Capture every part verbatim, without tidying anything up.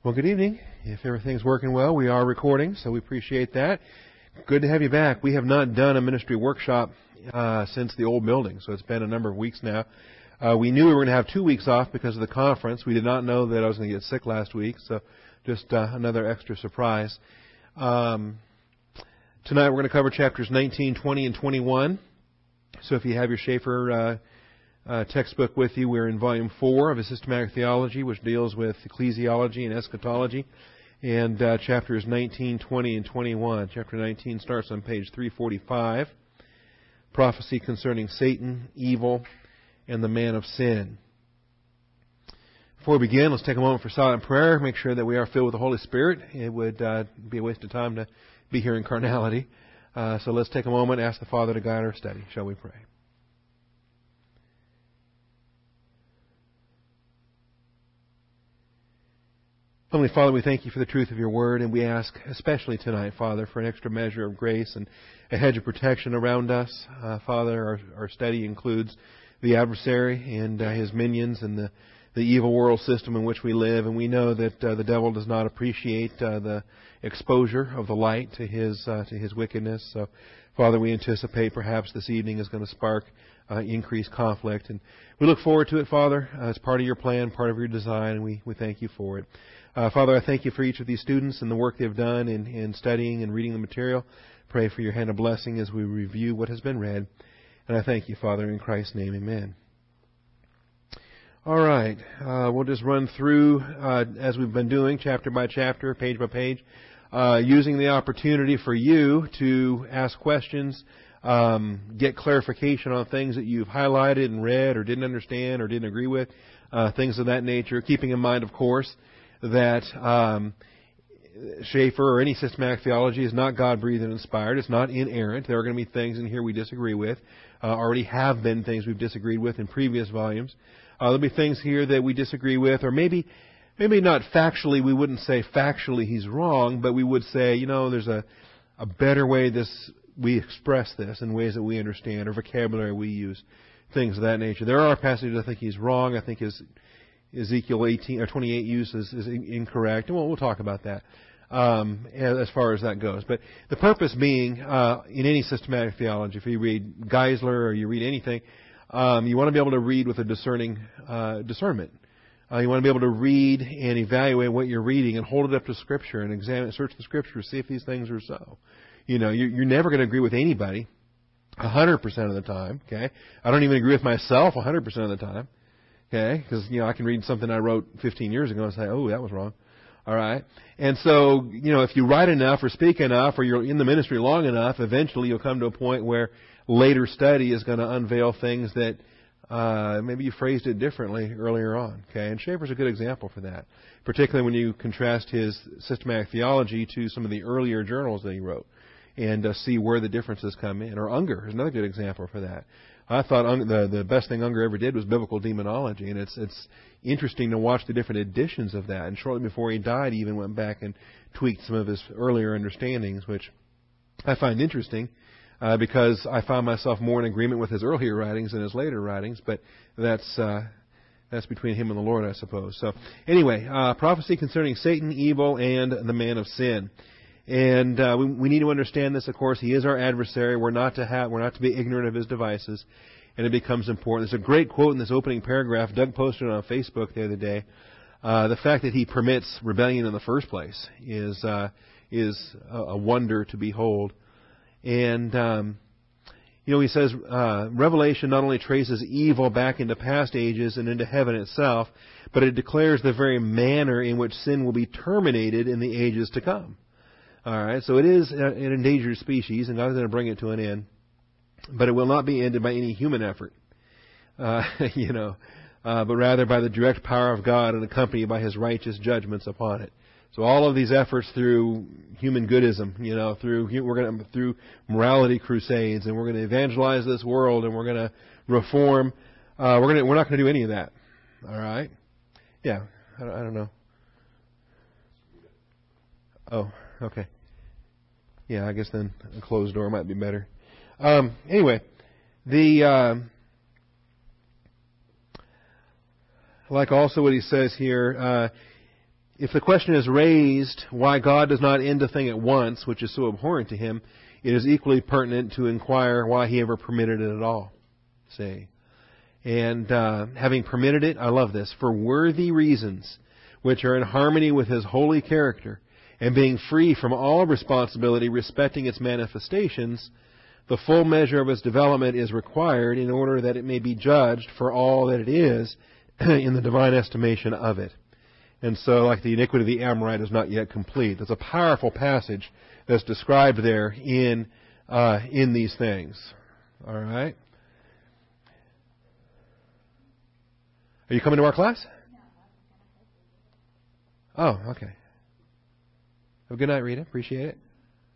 Well, good evening. If everything's working well, we are recording, so we appreciate that. Good to have you back. We have not done a ministry workshop uh, since the old building, so it's been a number of weeks now. Uh, we knew we were going to have two weeks off because of the conference. We did not know that I was going to get sick last week, so just uh, another extra surprise. Um, tonight we're going to cover chapters nineteen, twenty, and twenty-one. So if you have your Schaeffer uh, uh, textbook with you, we're in volume four of a systematic theology, which deals with ecclesiology and eschatology. And uh, chapters nineteen, twenty, and twenty-one. Chapter nineteen starts on page three forty-five. Prophecy concerning Satan, evil, and the man of sin. Before we begin, let's take a moment for silent prayer. Make sure that we are filled with the Holy Spirit. It would uh, be a waste of time to be here in carnality. Uh, so let's take a moment and ask the Father to guide our study. Shall we pray? Heavenly Father, we thank you for the truth of your word, and we ask especially tonight, Father, for an extra measure of grace and a hedge of protection around us. Uh, Father, our, our study includes the adversary and uh, his minions and the, the evil world system in which we live, and we know that uh, the devil does not appreciate uh, the exposure of the light to his uh, to his wickedness. So, Father, we anticipate perhaps this evening is going to spark uh, increased conflict, and we look forward to it, Father. Uh, it's part of your plan, part of your design, and we, we thank you for it. Uh, Father, I thank you for each of these students and the work they've done in, in studying and reading the material. Pray for your hand of blessing as we review what has been read. And I thank you, Father, in Christ's name, amen. All right, uh, we'll just run through, uh, as we've been doing, chapter by chapter, page by page, uh, using the opportunity for you to ask questions, um, get clarification on things that you've highlighted and read or didn't understand or didn't agree with, uh, things of that nature, keeping in mind, of course, that um, Schaeffer or any systematic theology is not God-breathed and inspired. It's not inerrant. There are going to be things in here we disagree with. Uh, already have been things we've disagreed with in previous volumes. Uh, there'll be things here that we disagree with, or maybe maybe not factually. We wouldn't say factually he's wrong, but we would say, you know, there's a, a better way this we express this in ways that we understand, or vocabulary we use, things of that nature. There are passages I think he's wrong. I think his Ezekiel eighteen or twenty-eight use is, is incorrect, and we'll, we'll talk about that um, as far as that goes. But the purpose being, uh, in any systematic theology, if you read Geisler or you read anything, um, you want to be able to read with a discerning uh, discernment. Uh, you want to be able to read and evaluate what you're reading and hold it up to Scripture and examine, search the Scriptures, see if these things are so. You know, you're, you're never going to agree with anybody one hundred percent of the time. Okay, I don't even agree with myself one hundred percent of the time. Okay, because, you know, I can read something I wrote fifteen years ago and say, oh, that was wrong. All right. And so, you know, if you write enough or speak enough or you're in the ministry long enough, eventually you'll come to a point where later study is going to unveil things that uh, maybe you phrased it differently earlier on. Okay, and Schaeffer's a good example for that, particularly when you contrast his systematic theology to some of the earlier journals that he wrote and uh, see where the differences come in. Or Unger is another good example for that. I thought Unger, the the best thing Unger ever did was biblical demonology, and it's it's interesting to watch the different editions of that. And shortly before he died, he even went back and tweaked some of his earlier understandings, which I find interesting uh, because I found myself more in agreement with his earlier writings than his later writings. But that's uh, that's between him and the Lord, I suppose. So anyway, uh, prophecy concerning Satan, evil, and the man of sin. And uh, we, we need to understand this. Of course, he is our adversary. We're not to have, we're not to be ignorant of his devices, and it becomes important. There's a great quote in this opening paragraph. Doug posted it on Facebook the other day. Uh, the fact that he permits rebellion in the first place is uh, is a, a wonder to behold. And um, you know, he says uh, Revelation not only traces evil back into past ages and into heaven itself, but it declares the very manner in which sin will be terminated in the ages to come. All right, so it is an endangered species, and God's going to bring it to an end, but it will not be ended by any human effort, uh, you know, uh, but rather by the direct power of God and accompanied by His righteous judgments upon it. So all of these efforts through human goodism, you know, through we're going to through morality crusades, and we're going to evangelize this world, and we're going to reform. Uh, we're going to we're not going to do any of that. All right, yeah, I don't, I don't know. Oh, okay. Yeah, I guess then a closed door might be better. Um, anyway, the uh, like also what he says here, uh, if the question is raised why God does not end a thing at once, which is so abhorrent to him, it is equally pertinent to inquire why he ever permitted it at all. See? And uh, having permitted it, I love this, for worthy reasons, which are in harmony with his holy character, and being free from all responsibility respecting its manifestations, the full measure of its development is required in order that it may be judged for all that it is in the divine estimation of it. And so, like the iniquity of the Amorite is not yet complete. That's a powerful passage that's described there in uh, in these things. All right? Are you coming to our class? Oh, okay. Have a good night, Rita. Appreciate it.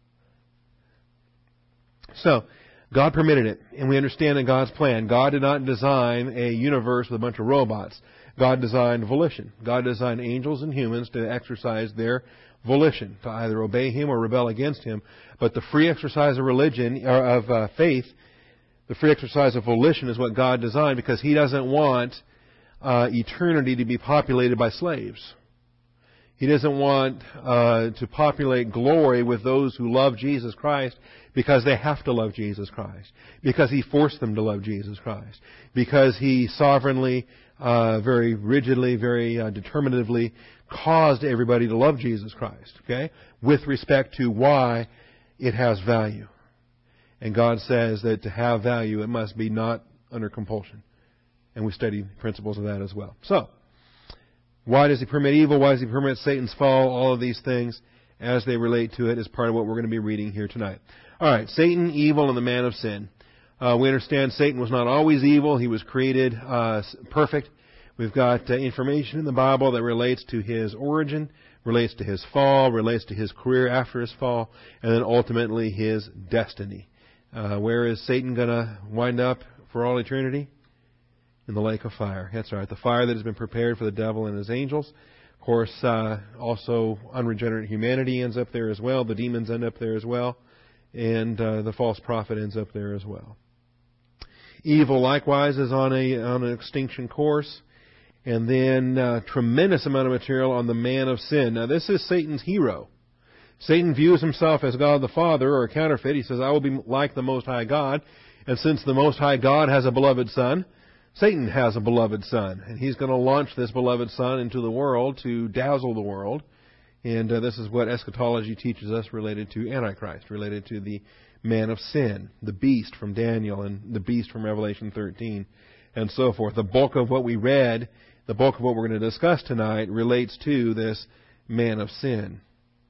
So, God permitted it, and we understand in God's plan. God did not design a universe with a bunch of robots. God designed volition. God designed angels and humans to exercise their volition, to either obey Him or rebel against Him. But the free exercise of religion, or of uh, faith, the free exercise of volition is what God designed, because He doesn't want uh, eternity to be populated by slaves. He doesn't want uh, to populate glory with those who love Jesus Christ because they have to love Jesus Christ, because He forced them to love Jesus Christ, because He sovereignly, uh, very rigidly, very uh, determinatively caused everybody to love Jesus Christ, okay, with respect to why it has value. And God says that to have value, it must be not under compulsion. And we study principles of that as well. So, why does He permit evil? Why does He permit Satan's fall? All of these things, as they relate to it, is part of what we're going to be reading here tonight. All right, Satan, evil, and the man of sin. Uh, we understand Satan was not always evil. He was created uh, perfect. We've got uh, information in the Bible that relates to his origin, relates to his fall, relates to his career after his fall, and then ultimately his destiny. Uh, where is Satan going to wind up for all eternity? In the lake of fire. That's right. The fire that has been prepared for the devil and his angels. Of course, uh, also unregenerate humanity ends up there as well. The demons end up there as well. And uh, the false prophet ends up there as well. Evil, likewise, is on a on an extinction course. And then uh, tremendous amount of material on the man of sin. Now, this is Satan's hero. Satan views himself as God the Father, or a counterfeit. He says, I will be like the Most High God. And since the Most High God has a beloved Son, Satan has a beloved Son, and he's going to launch this beloved Son into the world to dazzle the world. And uh, this is what eschatology teaches us related to Antichrist, related to the man of sin, the beast from Daniel and the beast from Revelation thirteen, and so forth. The bulk of what we read, the bulk of what we're going to discuss tonight, relates to this man of sin.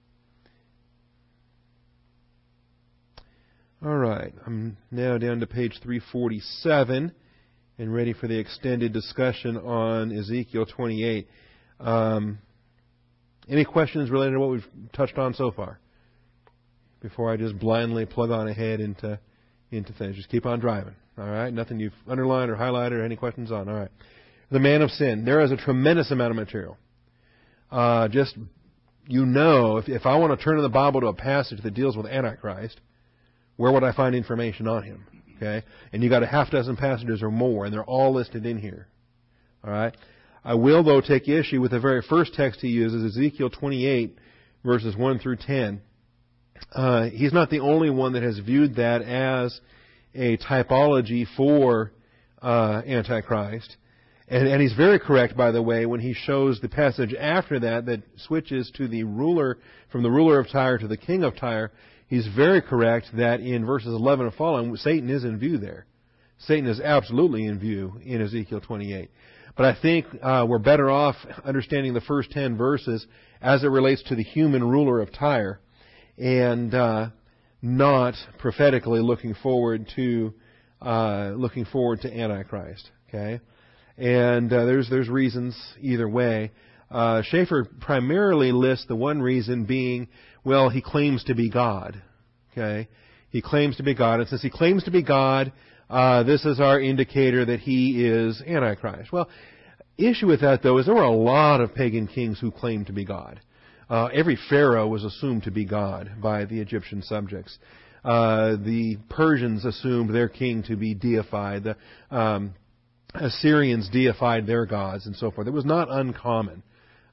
All right, I'm now down to page three forty-seven. And ready for the extended discussion on Ezekiel twenty-eight. Um, any questions related to what we've touched on so far? Before I just blindly plug on ahead into into things. Just keep on driving. All right? Nothing you've underlined or highlighted or any questions on. All right. The man of sin. There is a tremendous amount of material. Uh, just, you know, if, if I want to turn in the Bible to a passage that deals with Antichrist, where would I find information on him? Okay, and you got a half dozen passages or more, and they're all listed in here. All right. I will, though, take issue with the very first text he uses, Ezekiel twenty-eight, verses one through ten. Uh, he's not the only one that has viewed that as a typology for uh, Antichrist, and, and he's very correct, by the way, when he shows the passage after that that switches to the ruler from the ruler of Tyre to the king of Tyre. He's very correct that in verses eleven and following, Satan is in view there. Satan is absolutely in view in Ezekiel twenty-eight. But I think uh, we're better off understanding the first ten verses as it relates to the human ruler of Tyre, and uh, not prophetically looking forward to uh, looking forward to Antichrist. Okay, and uh, there's there's reasons either way. Uh, Schaeffer primarily lists the one reason being, well, he claims to be God. Okay? He claims to be God. And since he claims to be God, uh, this is our indicator that he is Antichrist. Well, issue with that, though, is there were a lot of pagan kings who claimed to be God. Uh, every pharaoh was assumed to be God by the Egyptian subjects. Uh, the Persians assumed their king to be deified. The um, Assyrians deified their gods and so forth. It was not uncommon.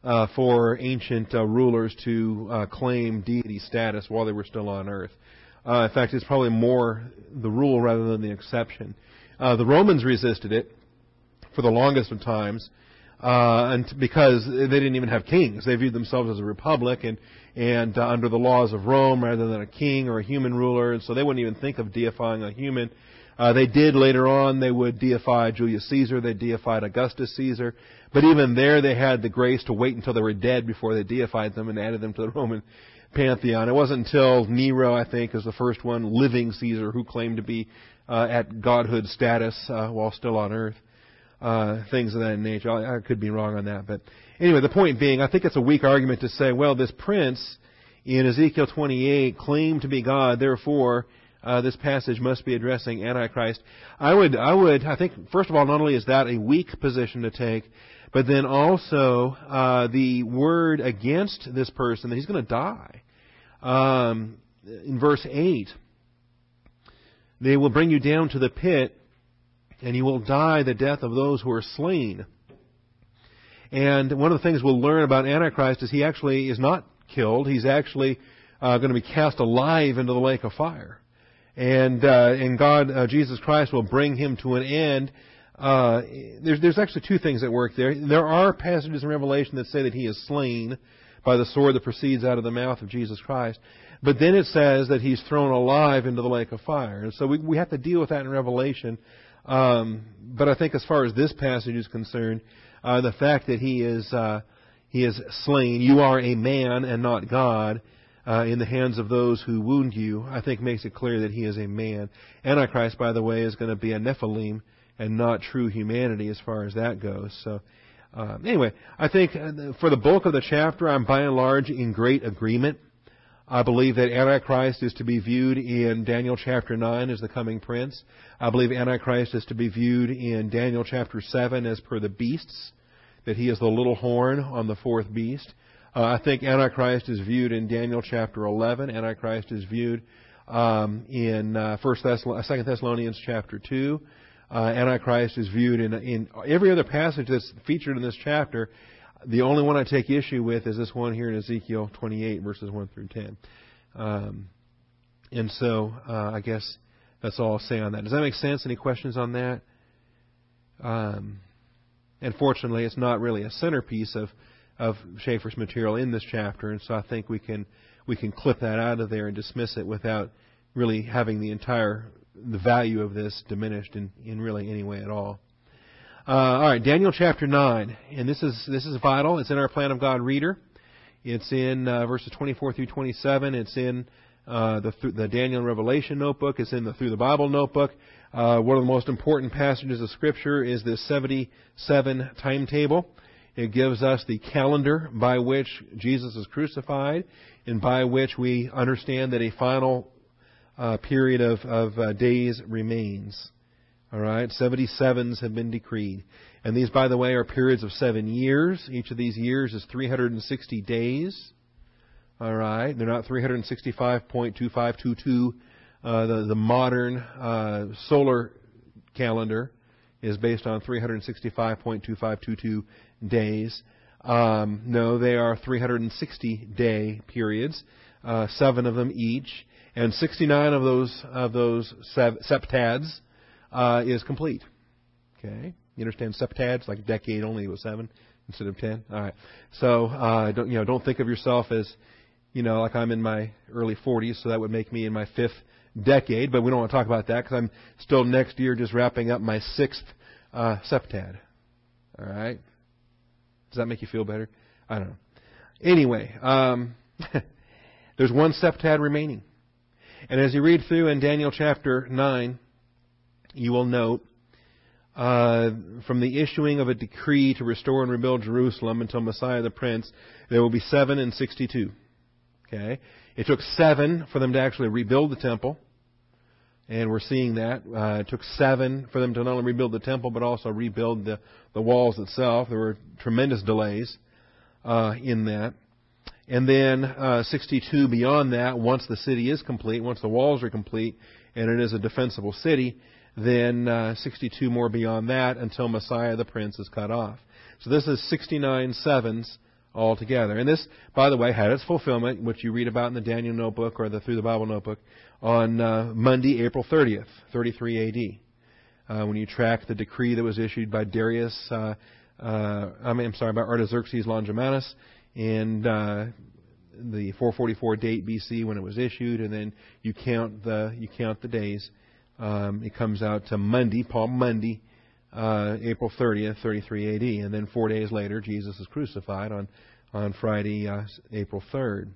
uh, for ancient uh, rulers to uh, claim deity status while they were still on earth. Uh, in fact, it's probably more the rule rather than the exception. Uh, the Romans resisted it for the longest of times, uh, and because they didn't even have kings. They viewed themselves as a republic and and uh, under the laws of Rome rather than a king or a human ruler, and so they wouldn't even think of deifying a human. Uh, they did later on. They would deify Julius Caesar. They deified Augustus Caesar. But even there, they had the grace to wait until they were dead before they deified them and added them to the Roman pantheon. It wasn't until Nero, I think, was the first one living Caesar who claimed to be uh, at godhood status uh, while still on earth. Uh, things of that nature. I, I could be wrong on that. But anyway, the point being, I think it's a weak argument to say, well, this prince in Ezekiel twenty-eight claimed to be God, therefore uh, this passage must be addressing Antichrist. I would, I would, I think, first of all, not only is that a weak position to take, but then also uh, the word against this person that he's going to die. Um, in verse eight, they will bring you down to the pit, and you will die the death of those who are slain. And one of the things we'll learn about Antichrist is he actually is not killed. He's actually uh, going to be cast alive into the lake of fire. And uh, and God, uh, Jesus Christ, will bring him to an end. Uh, there's there's actually two things at work there. There are passages in Revelation that say that he is slain by the sword that proceeds out of the mouth of Jesus Christ. But then it says that he's thrown alive into the lake of fire. And so we we have to deal with that in Revelation. Um, but I think as far as this passage is concerned, uh, the fact that he is uh, he is slain, you are a man and not God, uh, in the hands of those who wound you, I think makes it clear that he is a man. Antichrist, by the way, is going to be a Nephilim and not true humanity as far as that goes. So uh, anyway, I think for the bulk of the chapter, I'm by and large in great agreement. I believe that Antichrist is to be viewed in Daniel chapter nine as the coming prince. I believe Antichrist is to be viewed in Daniel chapter seven as per the beasts, that he is the little horn on the fourth beast. Uh, I think Antichrist is viewed in Daniel chapter eleven. Antichrist is viewed um, in uh, First Thessalonians, Second Thessalonians chapter two. Uh, Antichrist is viewed in, in every other passage that's featured in this chapter. The only one I take issue with is this one here in Ezekiel twenty-eight, verses one through ten. Um, and so uh, I guess that's all I'll say on that. Does that make sense? Any questions on that? Um, and fortunately, it's not really a centerpiece of, of Schaeffer's material in this chapter, and so I think we can we can clip that out of there and dismiss it without really having the entire the value of this diminished in, in really any way at all. Uh, all right, Daniel chapter nine, and this is this is vital. It's in our Plan of God reader. It's in uh, verses twenty-four through twenty-seven. It's in uh, the the Daniel and Revelation notebook. It's in the Through the Bible notebook. Uh, one of the most important passages of Scripture is this seventy-seven timetable. It gives us the calendar by which Jesus is crucified, and by which we understand that a final uh, period of of uh, days remains. All right, seventy-sevens have been decreed. And these, by the way, are periods of seven years. Each of these years is three hundred sixty days. All right, they're not three hundred sixty-five point two five two two. Uh, the, the modern uh, solar calendar is based on three hundred sixty-five point two five two two days. Um, no, they are three hundred sixty day periods, uh, seven of them each, and sixty-nine of those of those septads Uh, is complete. Okay, you understand septads, like a decade only it was seven instead of ten. All right, so uh, don't you know? Don't think of yourself as, you know, like I'm in my early forties, so that would make me in my fifth decade. But we don't want to talk about that because I'm still next year just wrapping up my sixth uh, septad. All right, does that make you feel better? I don't know. Anyway, um, there's one septad remaining, and as you read through in Daniel chapter nine, you will note uh, from the issuing of a decree to restore and rebuild Jerusalem until Messiah the Prince, there will be seven and sixty-two. Okay, it took seven for them to actually rebuild the temple, and we're seeing that. Uh, it took seven for them to not only rebuild the temple but also rebuild the, the walls itself. There were tremendous delays uh, in that. And then uh, sixty-two beyond that, once the city is complete, once the walls are complete, and it is a defensible city, then uh, sixty-two more beyond that until Messiah the Prince is cut off. So this is sixty-nine sevens altogether. And this, by the way, had its fulfillment, which you read about in the Daniel notebook or the Through the Bible notebook, on uh, Monday, April thirtieth, thirty-three A D, uh, when you track the decree that was issued by Darius, uh, uh, I mean, I'm sorry, by Artaxerxes Longimanus, and uh, the four forty-four date B C when it was issued, and then you count the you count the days. Um, it comes out to Monday, Palm Monday, uh, April thirtieth, thirty-three A D, and then four days later, Jesus is crucified on on Friday, uh, April third.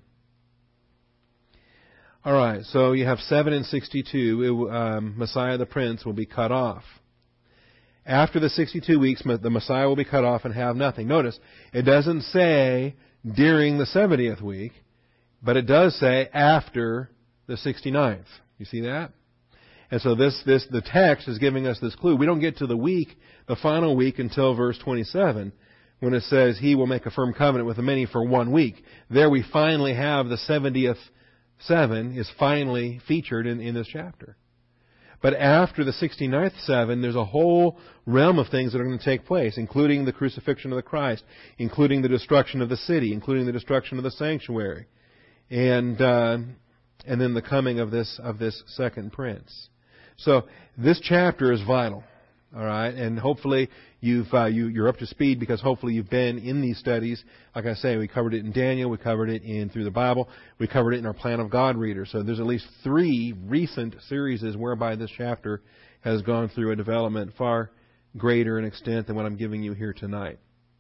All right, so you have seven and sixty-two. It, um, Messiah the Prince will be cut off. After the sixty-two weeks, the Messiah will be cut off and have nothing. Notice, it doesn't say during the seventieth week, but it does say after the sixty-ninth. You see that? And so this, this, the text is giving us this clue. We don't get to the week, the final week, until verse twenty-seven, when it says, He will make a firm covenant with the many for one week. There we finally have the seventieth seven is finally featured in, in this chapter. But after the sixty-ninth seven, there's a whole realm of things that are going to take place, including the crucifixion of the Christ, including the destruction of the city, including the destruction of the sanctuary, and uh, and then the coming of this of this second prince. So this chapter is vital, all right, and hopefully you've uh, you, you're up to speed because hopefully you've been in these studies. Like I say, we covered it in Daniel, we covered it in Through the Bible, we covered it in our Plan of God reader. So there's at least three recent series whereby this chapter has gone through a development far greater in extent than what I'm giving you here tonight.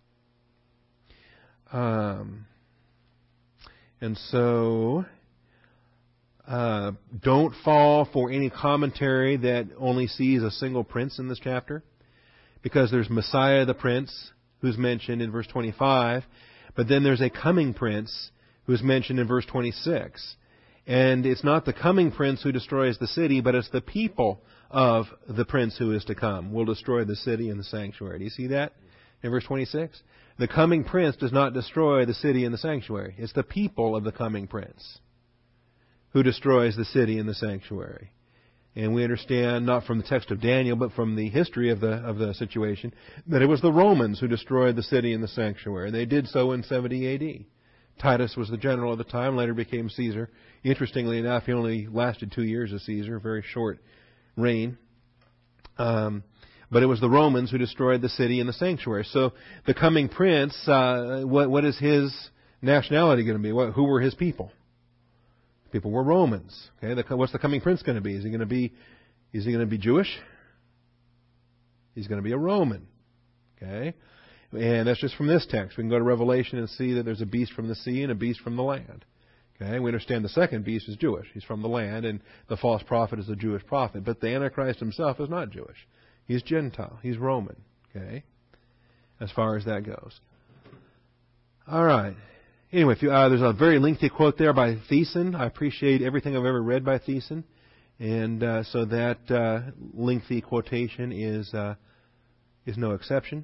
Um, and so. Uh, don't fall for any commentary that only sees a single prince in this chapter, because there's Messiah the Prince, who's mentioned in verse twenty-five, but then there's a coming prince who's mentioned in verse twenty-six. And it's not the coming prince who destroys the city, but it's the people of the prince who is to come will destroy the city and the sanctuary. Do you see that in verse twenty-six? The coming prince does not destroy the city and the sanctuary. It's the people of the coming prince who destroys the city and the sanctuary. And we understand, not from the text of Daniel, but from the history of the of the situation, that it was the Romans who destroyed the city and the sanctuary. And they did so in seventy A D. Titus was the general at the time, later became Caesar. Interestingly enough, he only lasted two years as Caesar, a very short reign. Um, but it was the Romans who destroyed the city and the sanctuary. So the coming prince, uh, what, what is his nationality going to be? What, who were his people? People were Romans. Okay, the, what's the coming prince going to be? Is he going to be? Is he going to be Jewish? He's going to be a Roman. Okay, and that's just from this text. We can go to Revelation and see that there's a beast from the sea and a beast from the land. Okay, we understand the second beast is Jewish. He's from the land, and the false prophet is a Jewish prophet. But the Antichrist himself is not Jewish. He's Gentile. He's Roman. Okay, as far as that goes. All right. Anyway, if you, uh, there's a very lengthy quote there by Thiessen. I appreciate everything I've ever read by Thiessen. And uh, so that uh, lengthy quotation is uh, is no exception.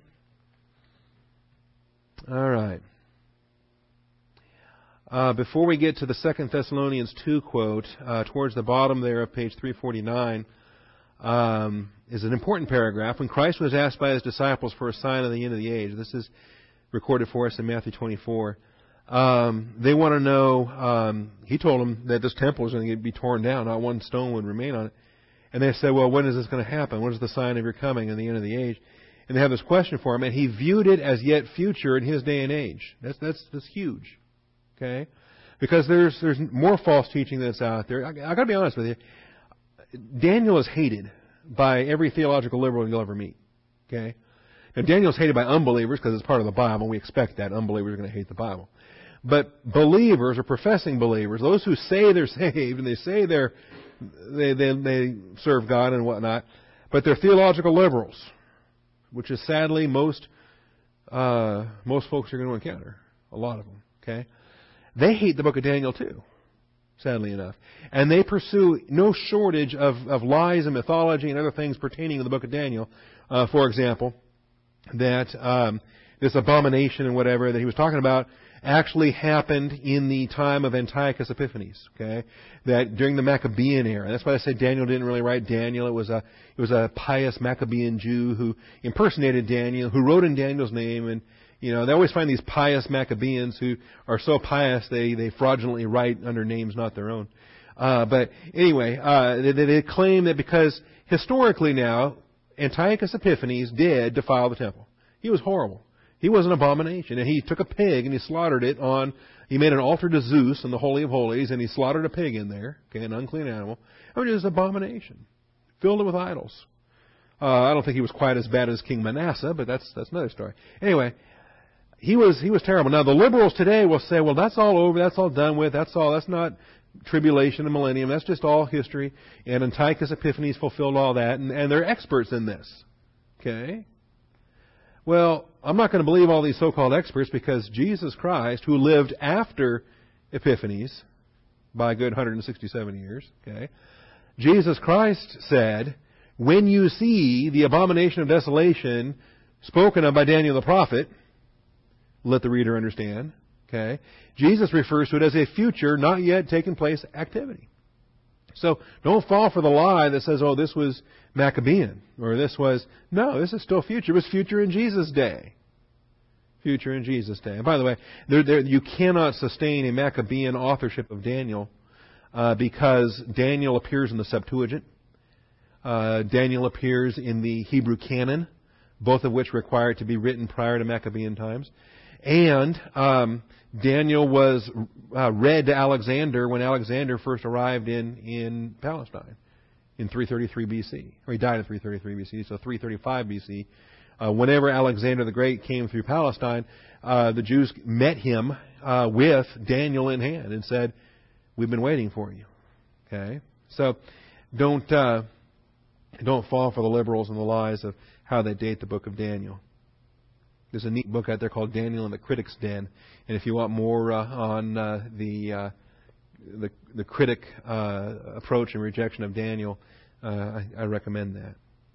All right. Uh, before we get to the Second Thessalonians two quote, uh, towards the bottom there of page three forty-nine, um, is an important paragraph. When Christ was asked by His disciples for a sign of the end of the age, this is recorded for us in Matthew twenty-four. Um, they want to know, um, he told them that this temple is going to be torn down, not one stone would remain on it. And they said, well, when is this going to happen? What is the sign of your coming and the end of the age? And they have this question for him, and he viewed it as yet future in his day and age. That's that's that's huge, okay? Because there's there's more false teaching that's out there. I, I got to be honest with you. Daniel is hated by every theological liberal you'll ever meet, okay? Now Daniel's hated by unbelievers because it's part of the Bible. We expect that unbelievers are going to hate the Bible. But believers or professing believers, those who say they're saved and they say they're they they, they serve God and whatnot, but they're theological liberals, which is sadly most uh, most folks are going to encounter. A lot of them, okay? They hate the book of Daniel too, sadly enough, and they pursue no shortage of, of lies and mythology and other things pertaining to the book of Daniel. Uh, for example, that um, this abomination and whatever that he was talking about actually happened in the time of Antiochus Epiphanes, okay? That during the Maccabean era. That's why I said Daniel didn't really write Daniel. It was a it was a pious Maccabean Jew who impersonated Daniel, who wrote in Daniel's name, and You know, they always find these pious Maccabeans who are so pious they, they fraudulently write under names not their own. Uh, but anyway, uh, they, they claim that because historically now, Antiochus Epiphanes did defile the temple. He was horrible. He was an abomination. And he took a pig and he slaughtered it on, he made an altar to Zeus in the Holy of Holies, and he slaughtered a pig in there, okay, an unclean animal. I mean, it was an abomination. Filled it with idols. Uh, I don't think he was quite as bad as King Manasseh, but that's that's another story. Anyway, he was he was terrible. Now the liberals today will say, well, that's all over, that's all done with, that's all, that's not tribulation and millennium, that's just all history. And Antiochus Epiphanes fulfilled all that, and, and they're experts in this. Okay? Well, I'm not going to believe all these so-called experts because Jesus Christ, who lived after Epiphanes by a good one hundred sixty-seven years, okay, Jesus Christ said, when you see the abomination of desolation spoken of by Daniel the prophet, let the reader understand, okay, Jesus refers to it as a future, not yet taken place activity. So don't fall for the lie that says, oh, this was Maccabean, or this was, no, this is still future. It was future in Jesus' day. Future in Jesus' day. And by the way, there, there, you cannot sustain a Maccabean authorship of Daniel uh, because Daniel appears in the Septuagint. Uh, Daniel appears in the Hebrew canon, both of which require it to be written prior to Maccabean times. And um, Daniel was uh, read to Alexander when Alexander first arrived in, in Palestine in three thirty-three B C. Or he died in three thirty-three B C, so three thirty-five B C. Uh, whenever Alexander the Great came through Palestine, uh, the Jews met him uh, with Daniel in hand and said, we've been waiting for you. Okay? So don't uh, don't fall for the liberals and the lies of how they date the book of Daniel. There's a neat book out there called Daniel and the Critic's Den. And if you want more uh, on uh, the, uh, the the critic uh, approach and rejection of Daniel, uh, I, I recommend that.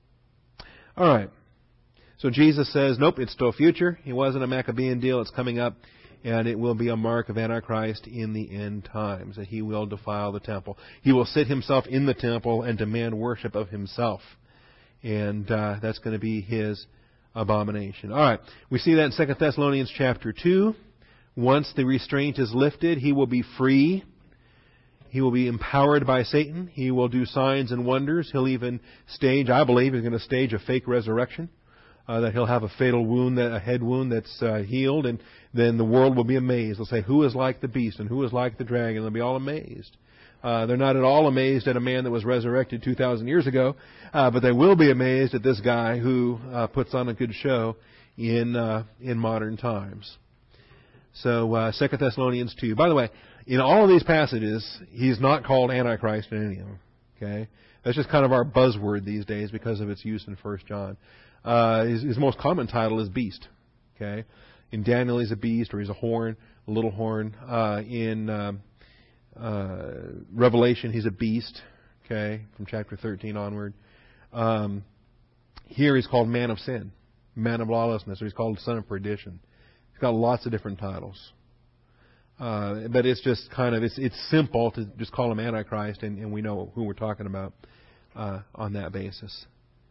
All right. So Jesus says, nope, it's still future. It wasn't a Maccabean deal. It's coming up. And it will be a mark of Antichrist in the end times, that he will defile the temple. He will sit himself in the temple and demand worship of himself. And uh, that's going to be his abomination. All right. We see that in Second Thessalonians chapter two. Once the restraint is lifted, he will be free. He will be empowered by Satan. He will do signs and wonders. He'll even stage, I believe, he's going to stage a fake resurrection. Uh, that he'll have a fatal wound, a head wound that's uh, healed, and then the world will be amazed. They'll say, who is like the beast and who is like the dragon? They'll be all amazed. Uh, they're not at all amazed at a man that was resurrected two thousand years ago, uh, but they will be amazed at this guy who uh, puts on a good show in uh, in modern times. So, uh, Second Thessalonians two. By the way, in all of these passages, he's not called Antichrist in any of them. Okay, that's just kind of our buzzword these days because of its use in First John. Uh, his, his most common title is beast. Okay, in Daniel he's a beast, or he's a horn, a little horn. Uh, in uh, uh, Revelation he's a beast. Okay, from chapter thirteen onward. Um, here he's called man of sin, man of lawlessness, or he's called son of perdition. He's got lots of different titles. Uh, but it's just kind of it's it's simple to just call him Antichrist, and, and we know who we're talking about uh, on that basis.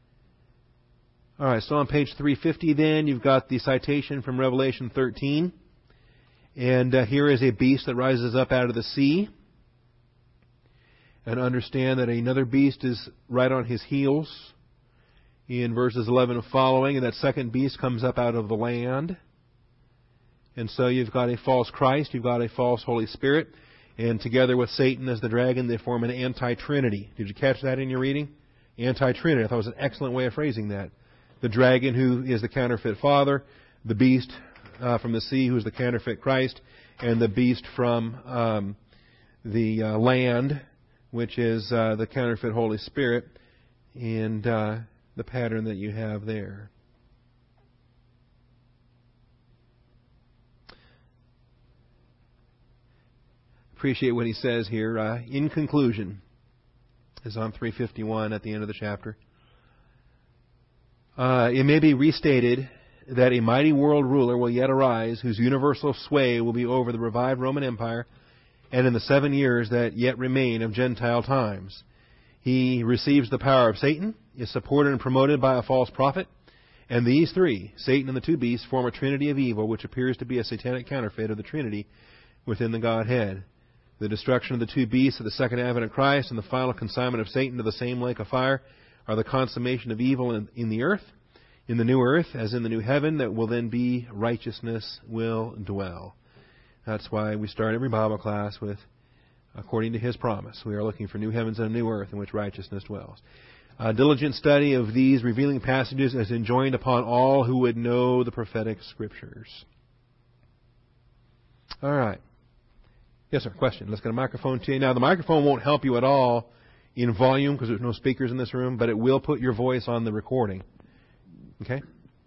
All right, so on page three fifty then, you've got the citation from Revelation thirteen. And uh, here is a beast that rises up out of the sea. And understand that another beast is right on his heels in verses eleven and following. And that second beast comes up out of the land. And so you've got a false Christ, you've got a false Holy Spirit. And together with Satan as the dragon, they form an anti-trinity. Did you catch that in your reading? Anti-trinity. I thought it was an excellent way of phrasing that. The dragon, who is the counterfeit father, the beast uh, from the sea, who is the counterfeit Christ, and the beast from um, the uh, land, which is uh, the counterfeit Holy Spirit, and uh, the pattern that you have there. Appreciate what he says here. Uh, in conclusion, is on three fifty-one at the end of the chapter. Uh, it may be restated that a mighty world ruler will yet arise, whose universal sway will be over the revived Roman Empire, and in the seven years that yet remain of Gentile times. He receives the power of Satan, is supported and promoted by a false prophet, And these three, Satan and the two beasts, form a trinity of evil, which appears to be a satanic counterfeit of the Trinity within the Godhead. The destruction of the two beasts at the second advent of Christ and the final consignment of Satan to the same lake of fire are the consummation of evil in, in the earth, in the new earth, as in the new heaven, that will then be righteousness will dwell. That's why we start every Bible class with, according to His promise, we are looking for new heavens and a new earth in which righteousness dwells. A diligent study of these revealing passages is enjoined upon all who would know the prophetic Scriptures. All right. Yes, sir. Question. Let's get a microphone to you. Now, the microphone won't help you at all in volume because there's no speakers in this room, but it will put your voice on the recording. Okay?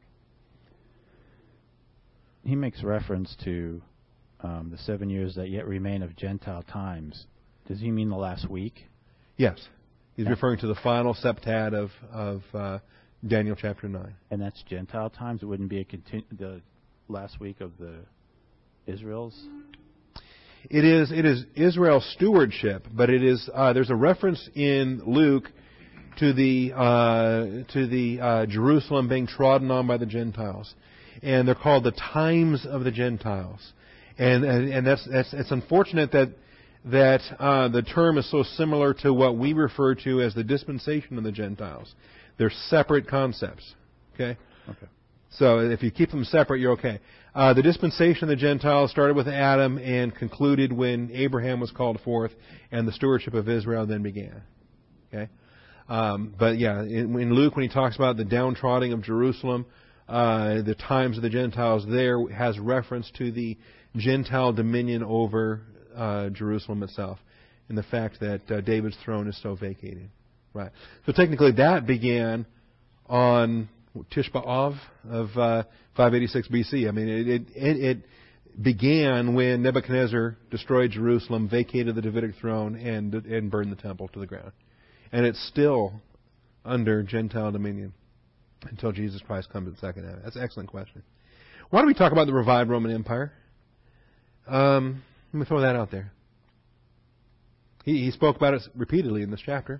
He makes reference to um, the seven years that yet remain of Gentile times. Does he mean the last week? Yes. He's yeah. referring to the final septad of, of uh, Daniel chapter nine. And that's Gentile times? It wouldn't be a continu- the last week of the Israel's? It is it is Israel's stewardship, but it is uh, there's a reference in Luke to the uh, to the uh, Jerusalem being trodden on by the Gentiles, and they're called the times of the Gentiles, and and, and that's that's it's unfortunate that that uh, the term is so similar to what we refer to as the dispensation of the Gentiles. They're separate concepts. Okay. Okay. So if you keep them separate, you're okay. Uh, the dispensation of the Gentiles started with Adam and concluded when Abraham was called forth, and the stewardship of Israel then began. Okay, um, but yeah, in, in Luke when he talks about the downtrodden of Jerusalem, uh, the times of the Gentiles there has reference to the Gentile dominion over uh, Jerusalem itself, and the fact that uh, David's throne is so vacated. Right. So technically, that began on Tisha B'Av of uh, five eighty-six B C. I mean, it, it, it began when Nebuchadnezzar destroyed Jerusalem, vacated the Davidic throne, and and burned the temple to the ground. And it's still under Gentile dominion until Jesus Christ comes at the second advent. That's an excellent question. Why don't we talk about the revived Roman Empire? Um, let me throw that out there. He, he spoke about it repeatedly in this chapter.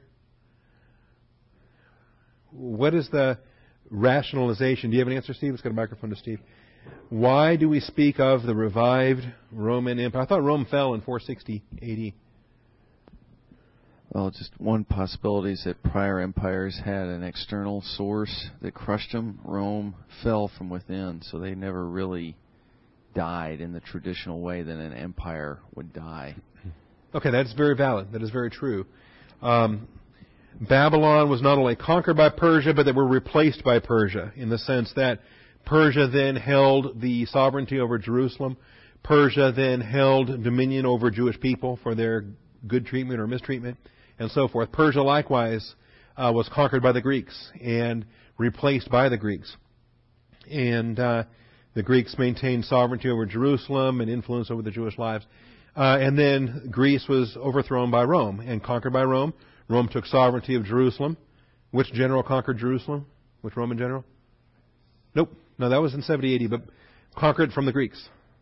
What is the rationalization? Do you have an answer, Steve? Let's get a microphone to Steve. Why do we speak of the revived Roman Empire? I thought Rome fell in four sixty A D. Well, just one possibility is that prior empires had an external source that crushed them. Rome fell from within, so they never really died in the traditional way that an empire would die. Okay, that's very valid. That is very true. Um, Babylon was not only conquered by Persia, but they were replaced by Persia in the sense that Persia then held the sovereignty over Jerusalem. Persia then held dominion over Jewish people for their good treatment or mistreatment, and so forth. Persia likewise uh, was conquered by the Greeks and replaced by the Greeks. And uh, the Greeks maintained sovereignty over Jerusalem and influence over the Jewish lives. Uh, and then Greece was overthrown by Rome and conquered by Rome. Rome took sovereignty of Jerusalem. Which general conquered Jerusalem? Which Roman general? Nope. No, that was in seventy A D, but conquered from the Greeks.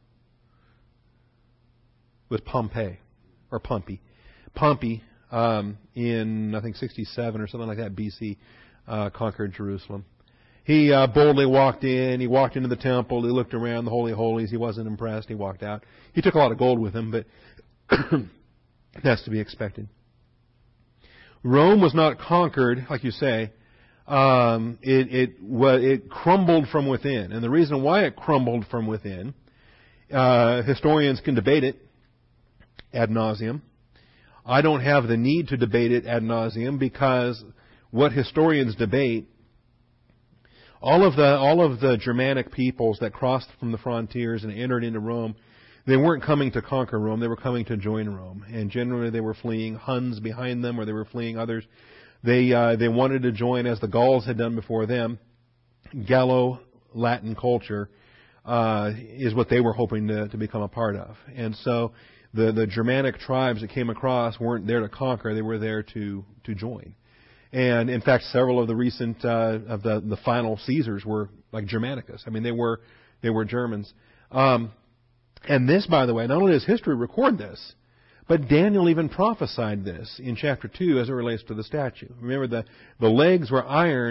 It was Pompey, or Pompey. Pompey, um, in, I think, sixty-seven or something like that, B C, uh, conquered Jerusalem. He uh, boldly walked in. He walked into the temple. He looked around the Holy of Holies. He wasn't impressed. He walked out. He took a lot of gold with him, but that's to be expected. Rome was not conquered, like you say. Um, it, it, well, it crumbled from within. And the reason why it crumbled from within, uh, historians can debate it ad nauseum. I don't have the need to debate it ad nauseum because what historians debate, all of the all of the Germanic peoples that crossed from the frontiers and entered into Rome, they weren't coming to conquer Rome. They were coming to join Rome. And generally they were fleeing Huns behind them or they were fleeing others. They uh, they wanted to join, as the Gauls had done before them. Gallo-Latin culture uh, is what they were hoping to, to become a part of. And so the, the Germanic tribes that came across weren't there to conquer. They were there to, to join. And in fact, several of the recent uh, of the, the final Caesars were like Germanicus. I mean, they were they were Germans. Um, And this, by the way, not only does history record this, but Daniel even prophesied this in chapter two as it relates to the statue. Remember, the, the legs were iron,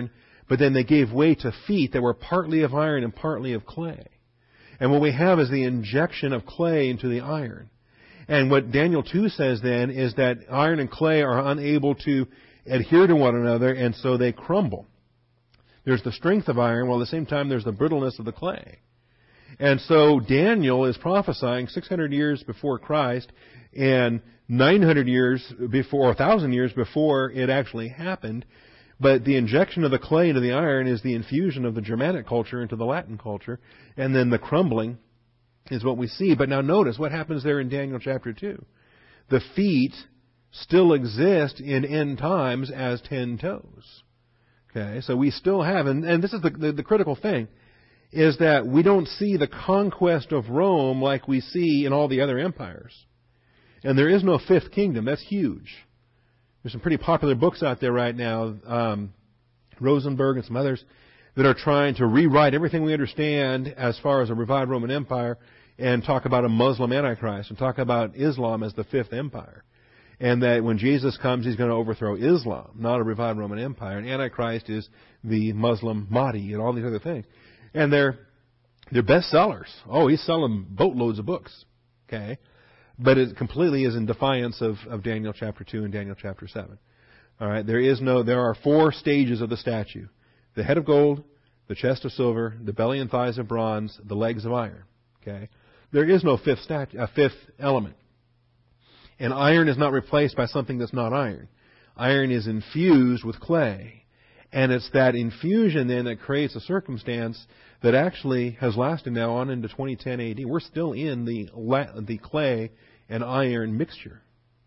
but then they gave way to feet that were partly of iron and partly of clay. And what we have is the injection of clay into the iron. And what Daniel two says then is that iron and clay are unable to adhere to one another, and so they crumble. There's the strength of iron, while at the same time there's the brittleness of the clay. And so Daniel is prophesying six hundred years before Christ and nine hundred years before, or one thousand years before it actually happened. But the injection of the clay into the iron is the infusion of the Germanic culture into the Latin culture, and then the crumbling is what we see. But now notice what happens there in Daniel chapter two. The feet still exist in end times as ten toes. Okay, so we still have, and, and this is the, the, the critical thing, is that we don't see the conquest of Rome like we see in all the other empires. And there is no fifth kingdom. That's huge. There's some pretty popular books out there right now, um, Rosenberg and some others, that are trying to rewrite everything we understand as far as a revived Roman Empire and talk about a Muslim Antichrist and talk about Islam as the fifth empire. And that when Jesus comes, he's going to overthrow Islam, not a revived Roman Empire. And Antichrist is the Muslim Mahdi and all these other things. And they're they're bestsellers. Oh, he's selling boatloads of books. Okay. But it completely is in defiance of, of Daniel chapter two and Daniel chapter seven. All right. There is no, there are four stages of the statue. The head of gold, the chest of silver, the belly and thighs of bronze, the legs of iron. Okay. There is no fifth statue, a fifth element. And iron is not replaced by something that's not iron. Iron is infused with clay. And it's that infusion then that creates a circumstance that actually has lasted now on into twenty ten A D. We're still in the the clay and iron mixture.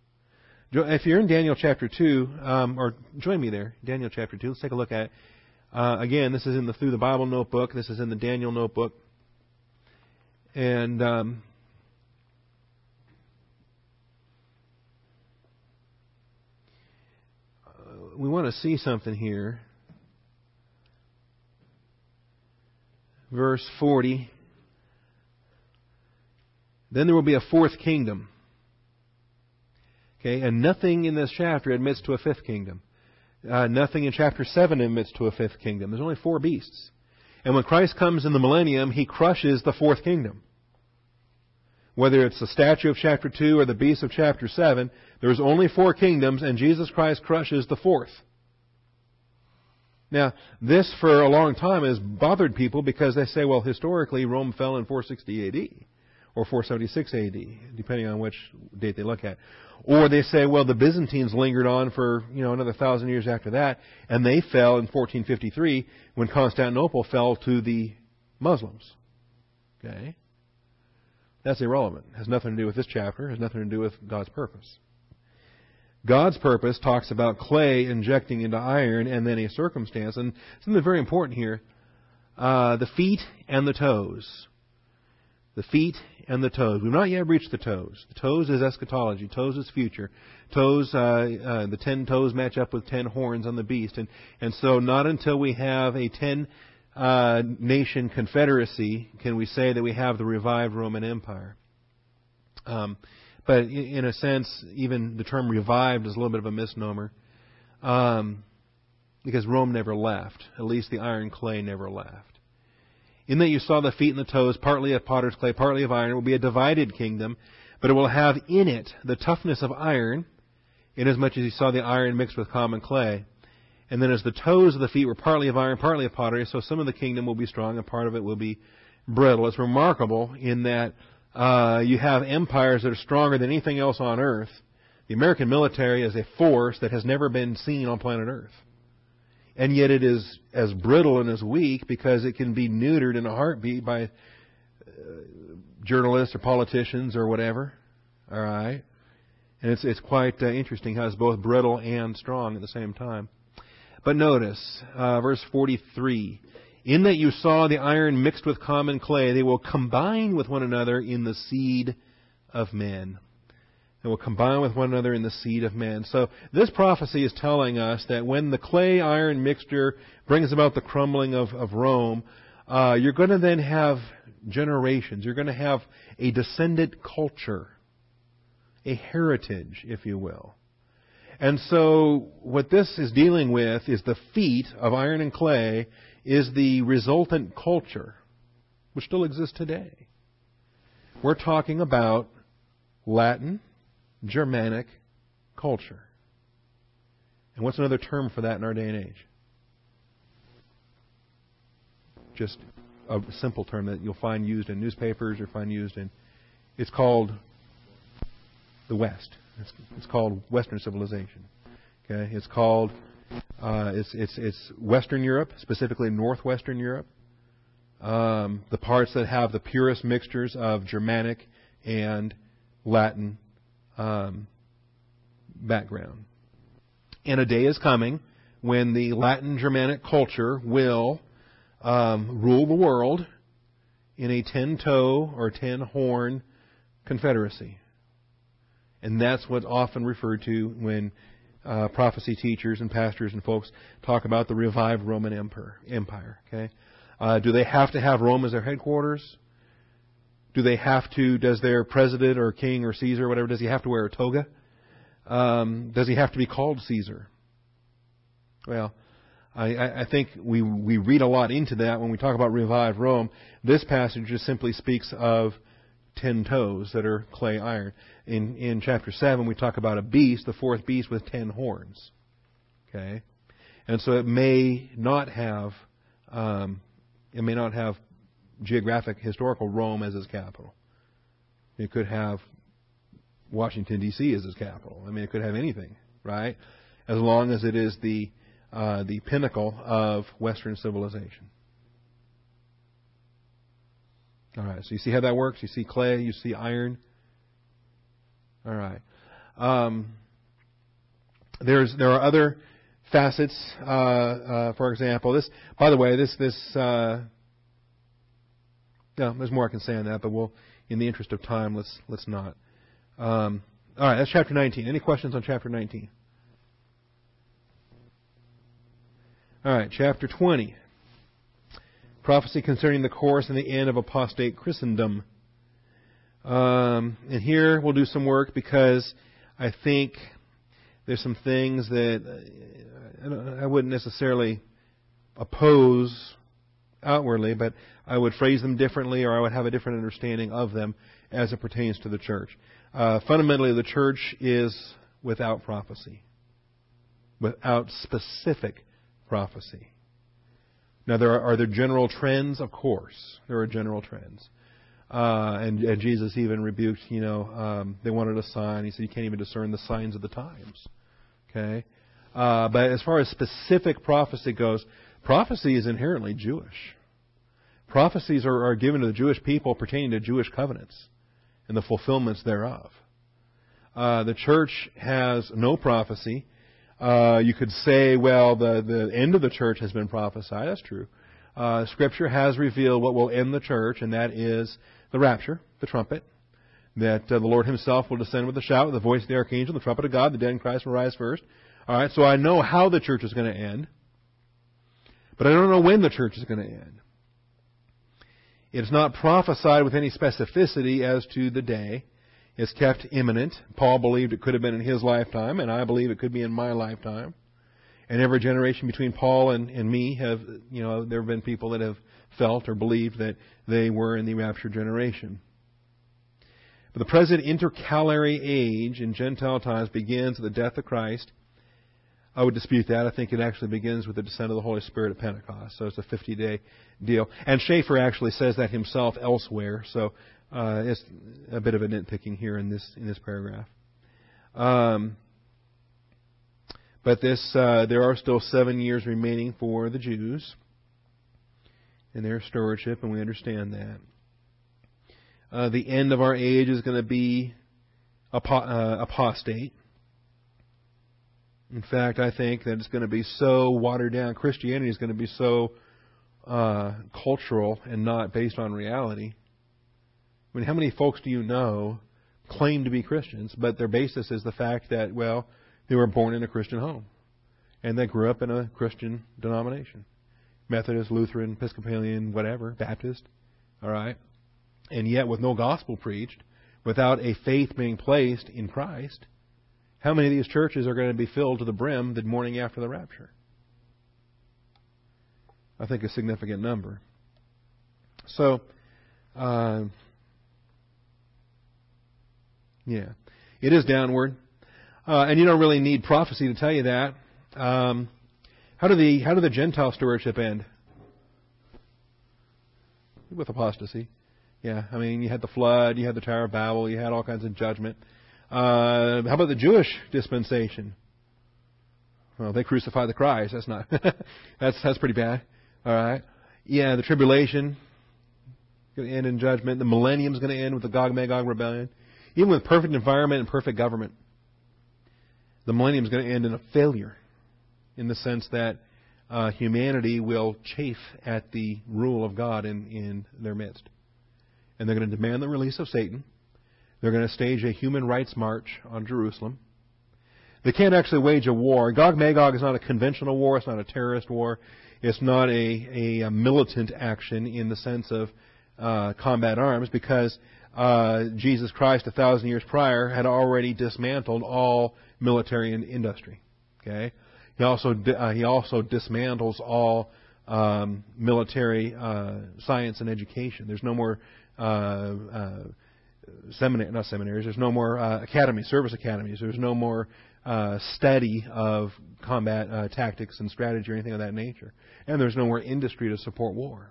If you're in Daniel chapter two, um, or join me there, Daniel chapter two, let's take a look at it. Uh, again, this is in the Through the Bible notebook. This is in the Daniel notebook. And um, we want to see something here. Verse forty. Then there will be a fourth kingdom. Okay, and nothing in this chapter admits to a fifth kingdom. Uh, nothing in chapter seven admits to a fifth kingdom. There's only four beasts. And when Christ comes in the millennium, he crushes the fourth kingdom. Whether it's the statue of chapter two or the beast of chapter seven, there's only four kingdoms, and Jesus Christ crushes the fourth. Now, this for a long time has bothered people because they say, well, historically, Rome fell in four sixty A D or four seventy-six A D, depending on which date they look at. Or they say, well, the Byzantines lingered on for, you know, another thousand years after that, and they fell in fourteen fifty-three when Constantinople fell to the Muslims. Okay? That's irrelevant. It has nothing to do with this chapter. It has nothing to do with God's purpose. God's purpose talks about clay injecting into iron and then a circumstance. And something very important here, uh, the feet and the toes. The feet and the toes. We've not yet reached the toes. The toes is eschatology. Toes is future. Toes, uh, uh, the ten toes match up with ten horns on the beast. And, and so not until we have a ten uh, nation confederacy can we say that we have the revived Roman Empire. Um, but in, in a sense, even the term revived is a little bit of a misnomer. Um, because Rome never left. At least the iron clay never left. In that you saw the feet and the toes, partly of potter's clay, partly of iron. It will be a divided kingdom, but it will have in it the toughness of iron, inasmuch as you saw the iron mixed with common clay. And then as the toes of the feet were partly of iron, partly of pottery, so some of the kingdom will be strong and part of it will be brittle. It's remarkable in that uh, you have empires that are stronger than anything else on earth. The American military is a force that has never been seen on planet Earth. And yet it is as brittle and as weak because it can be neutered in a heartbeat by uh, journalists or politicians or whatever. All right? And it's it's quite uh, interesting how it's both brittle and strong at the same time. But notice, uh, verse forty-three. In that you saw the iron mixed with common clay, they will combine with one another in the seed of men. They will combine with one another in the seed of men. So this prophecy is telling us that when the clay-iron mixture brings about the crumbling of, of Rome, uh, you're going to then have generations. You're going to have a descendant culture, a heritage, if you will. And so what this is dealing with is the feat of iron and clay is the resultant culture, which still exists today. We're talking about Latin, Germanic culture. And what's another term for that in our day and age? Just a simple term that you'll find used in newspapers or find used in... It's called the West. It's, it's called Western civilization. Okay, it's called uh, it's it's it's Western Europe, specifically Northwestern Europe. Um, the parts that have the purest mixtures of Germanic and Latin um, background. And a day is coming when the Latin Germanic culture will um, rule the world in a ten-toe or ten-horn confederacy. And that's what's often referred to when uh, prophecy teachers and pastors and folks talk about the revived Roman Empire. Empire. Okay, uh, do they have to have Rome as their headquarters? Do they have to? Does their president or king or Caesar or whatever, does he have to wear a toga? Um, does he have to be called Caesar? Well, I, I think we we read a lot into that when we talk about revived Rome. This passage just simply speaks of ten toes that are clay iron. In in chapter seven, we talk about a beast, the fourth beast with ten horns. Okay, and so it may not have um, it may not have geographic historical Rome as its capital. It could have Washington D C as its capital. I mean, it could have anything, right? As long as it is the uh, the pinnacle of Western civilization. All right, so you see how that works? You see clay, you see iron. All right. Um, there's there are other facets. Uh, uh, for example, this. By the way, this this. Uh, yeah, there's more I can say on that, but we'll, in the interest of time, let's let's not. Um, all right, that's chapter nineteen. Any questions on chapter nineteen? All right, chapter twenty. Prophecy concerning the course and the end of apostate Christendom. Um, and here we'll do some work because I think there's some things that I wouldn't necessarily oppose outwardly, but I would phrase them differently, or I would have a different understanding of them as it pertains to the church. Uh, fundamentally, the church is without prophecy, without specific prophecy. Now, there are, are there general trends? Of course, there are general trends. Uh, and, and Jesus even rebuked, you know, um, they wanted a sign. He said, you can't even discern the signs of the times. Okay? Uh, but as far as specific prophecy goes, prophecy is inherently Jewish. Prophecies are, are given to the Jewish people pertaining to Jewish covenants and the fulfillments thereof. Uh, the church has no prophecy. Uh, you could say, well, the, the end of the church has been prophesied. That's true. Uh, Scripture has revealed what will end the church, and that is the rapture, the trumpet, that uh, the Lord Himself will descend with a shout, with the voice of the archangel, the trumpet of God, the dead in Christ will rise first. All right, so I know how the church is going to end, but I don't know when the church is going to end. It's not prophesied with any specificity as to the day. It's kept imminent. Paul believed it could have been in his lifetime, and I believe it could be in my lifetime. And every generation between Paul and, and me have, you know, there have been people that have felt or believed that they were in the rapture generation. But the present intercalary age in Gentile times begins with the death of Christ. I would dispute that. I think it actually begins with the descent of the Holy Spirit at Pentecost. So it's a fifty-day deal. And Schaeffer actually says that himself elsewhere. So uh, it's a bit of a nitpicking here in this in this paragraph. Um, but this, uh, there are still seven years remaining for the Jews in their stewardship, and we understand that. Uh, the end of our age is going to be apo- uh, apostate. In fact, I think that it's going to be so watered down. Christianity is going to be so uh, cultural and not based on reality. I mean, how many folks do you know claim to be Christians, but their basis is the fact that, well, they were born in a Christian home and they grew up in a Christian denomination. Methodist, Lutheran, Episcopalian, whatever, Baptist, all right? And yet with no gospel preached, without a faith being placed in Christ, how many of these churches are going to be filled to the brim the morning after the rapture? I think a significant number. So, uh, yeah, it is downward, uh, and you don't really need prophecy to tell you that. Um, how do the how did the Gentile stewardship end? With apostasy. Yeah, I mean, you had the flood, you had the Tower of Babel, you had all kinds of judgment. Uh, how about the Jewish dispensation? Well, they crucified the Christ. That's not. that's that's pretty bad. All right. Yeah, the tribulation going to end in judgment. The millennium is going to end with the Gog-Magog rebellion. Even with perfect environment and perfect government, the millennium is going to end in a failure, in the sense that uh, humanity will chafe at the rule of God in, in their midst. And they're going to demand the release of Satan. They're going to stage a human rights march on Jerusalem. They can't actually wage a war. Gog-Magog is not a conventional war. It's not a terrorist war. It's not a, a militant action in the sense of uh, combat arms, because uh, Jesus Christ, a thousand years prior, had already dismantled all military industry. Okay, he also uh, he also dismantles all um, military uh, science and education. There's no more uh, uh, seminary, not seminaries. There's no more uh, academies, service academies. There's no more Uh, study of combat uh, tactics and strategy or anything of that nature. And there's no more industry to support war.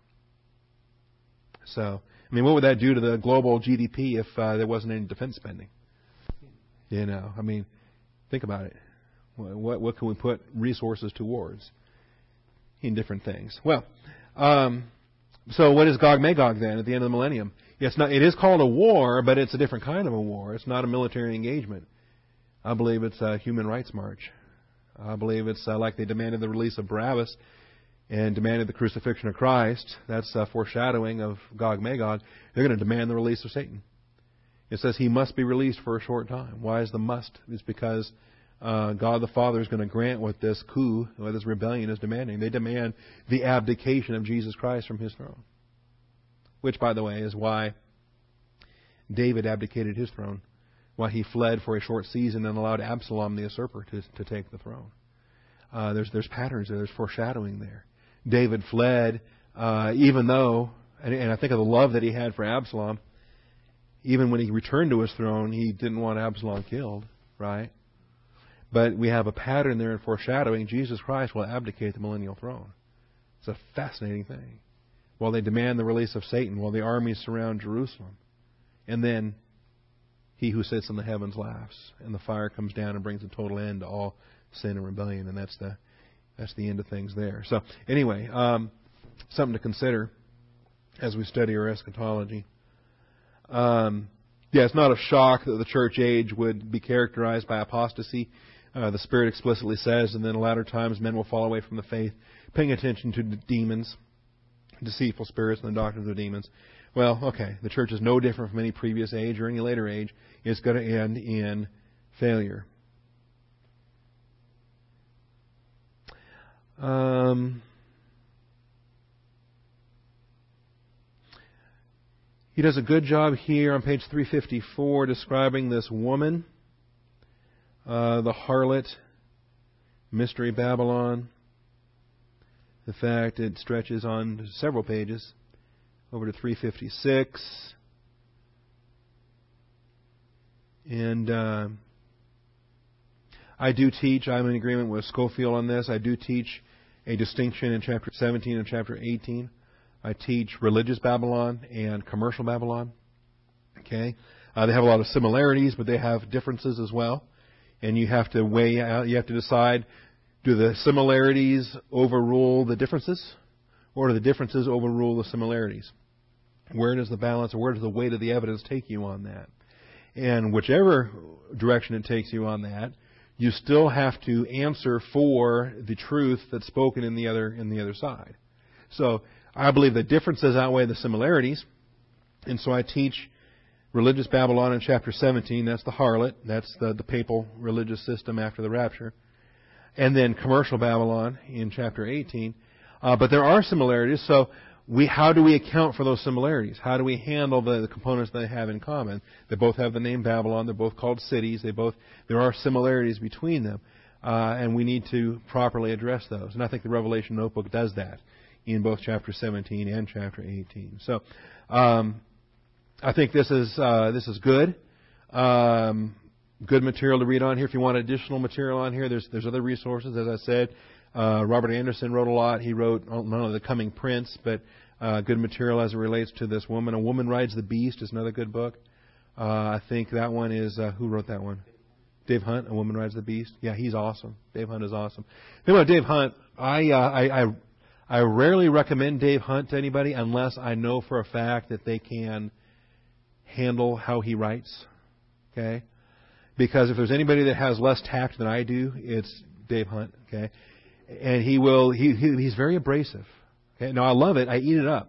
So, I mean, what would that do to the global G D P if uh, there wasn't any defense spending? You know, I mean, think about it. What what can we put resources towards in different things? Well, um, so what is Gog-Magog then at the end of the millennium? Yes, not, it is called a war, but it's a different kind of a war. It's not a military engagement. I believe it's a human rights march. I believe it's uh, like they demanded the release of Barabbas and demanded the crucifixion of Christ. That's a foreshadowing of Gog-Magog. They're going to demand the release of Satan. It says he must be released for a short time. Why is the must? It's because uh, God the Father is going to grant what this coup, what this rebellion is demanding. They demand the abdication of Jesus Christ from his throne. Which, by the way, is why David abdicated his throne. Why he fled for a short season and allowed Absalom the usurper to, to take the throne. Uh, there's there's patterns there. There's foreshadowing there. David fled, uh, even though, and, and I think of the love that he had for Absalom, even when he returned to his throne, he didn't want Absalom killed, right? But we have a pattern there in foreshadowing. Jesus Christ will abdicate the millennial throne. It's a fascinating thing. While they demand the release of Satan, while the armies surround Jerusalem. And then he who sits in the heavens laughs, and the fire comes down and brings a total end to all sin and rebellion, and that's the that's the end of things there. So anyway, um, something to consider as we study our eschatology. Um, yeah, it's not a shock that the church age would be characterized by apostasy. Uh, the Spirit explicitly says, and then in latter times men will fall away from the faith, paying attention to the demons, deceitful spirits, and the doctrines of demons. Well, okay, the church is no different from any previous age or any later age. It's going to end in failure. Um, he does a good job here on page three fifty-four describing this woman, uh, the harlot, Mystery Babylon. The fact it stretches on several pages. Over to three fifty-six. And uh, I do teach, I'm in agreement with Scofield on this, I do teach a distinction in chapter seventeen and chapter eighteen. I teach religious Babylon and commercial Babylon. Okay, uh, they have a lot of similarities, but they have differences as well. And you have to weigh out, you have to decide, do the similarities overrule the differences? Or do the differences overrule the similarities? Where does the balance, or where does the weight of the evidence take you on that? And whichever direction it takes you on that, you still have to answer for the truth that's spoken in the other in the other side. So I believe the differences outweigh the similarities, and so I teach religious Babylon in chapter seventeen. That's the harlot. That's the, the papal religious system after the rapture. And then commercial Babylon in chapter eighteen. Uh, but there are similarities. So we how do we account for those similarities? How do we handle the, the components they have in common? They both have the name Babylon. They're both called cities. They both there are similarities between them, uh, and we need to properly address those. And I think the Revelation Notebook does that in both chapter seventeen and chapter eighteen. So, um, I think this is uh, this is good. Um, good material to read on here. If you want additional material on here, there's there's other resources. As I said, uh, Robert Anderson wrote a lot. He wrote not only The Coming Prince, but uh, good material as it relates to this woman. A Woman Rides the Beast is another good book. Uh, I think that one is uh, who wrote that one? Dave Hunt. A Woman Rides the Beast. Yeah, he's awesome. Dave Hunt is awesome. The thing about Dave Hunt, I uh, I, I I rarely recommend Dave Hunt to anybody unless I know for a fact that they can handle how he writes. Okay, because if there's anybody that has less tact than I do, it's Dave Hunt. Okay, and he will. He, he he's very abrasive. Okay, now I love it. I eat it up.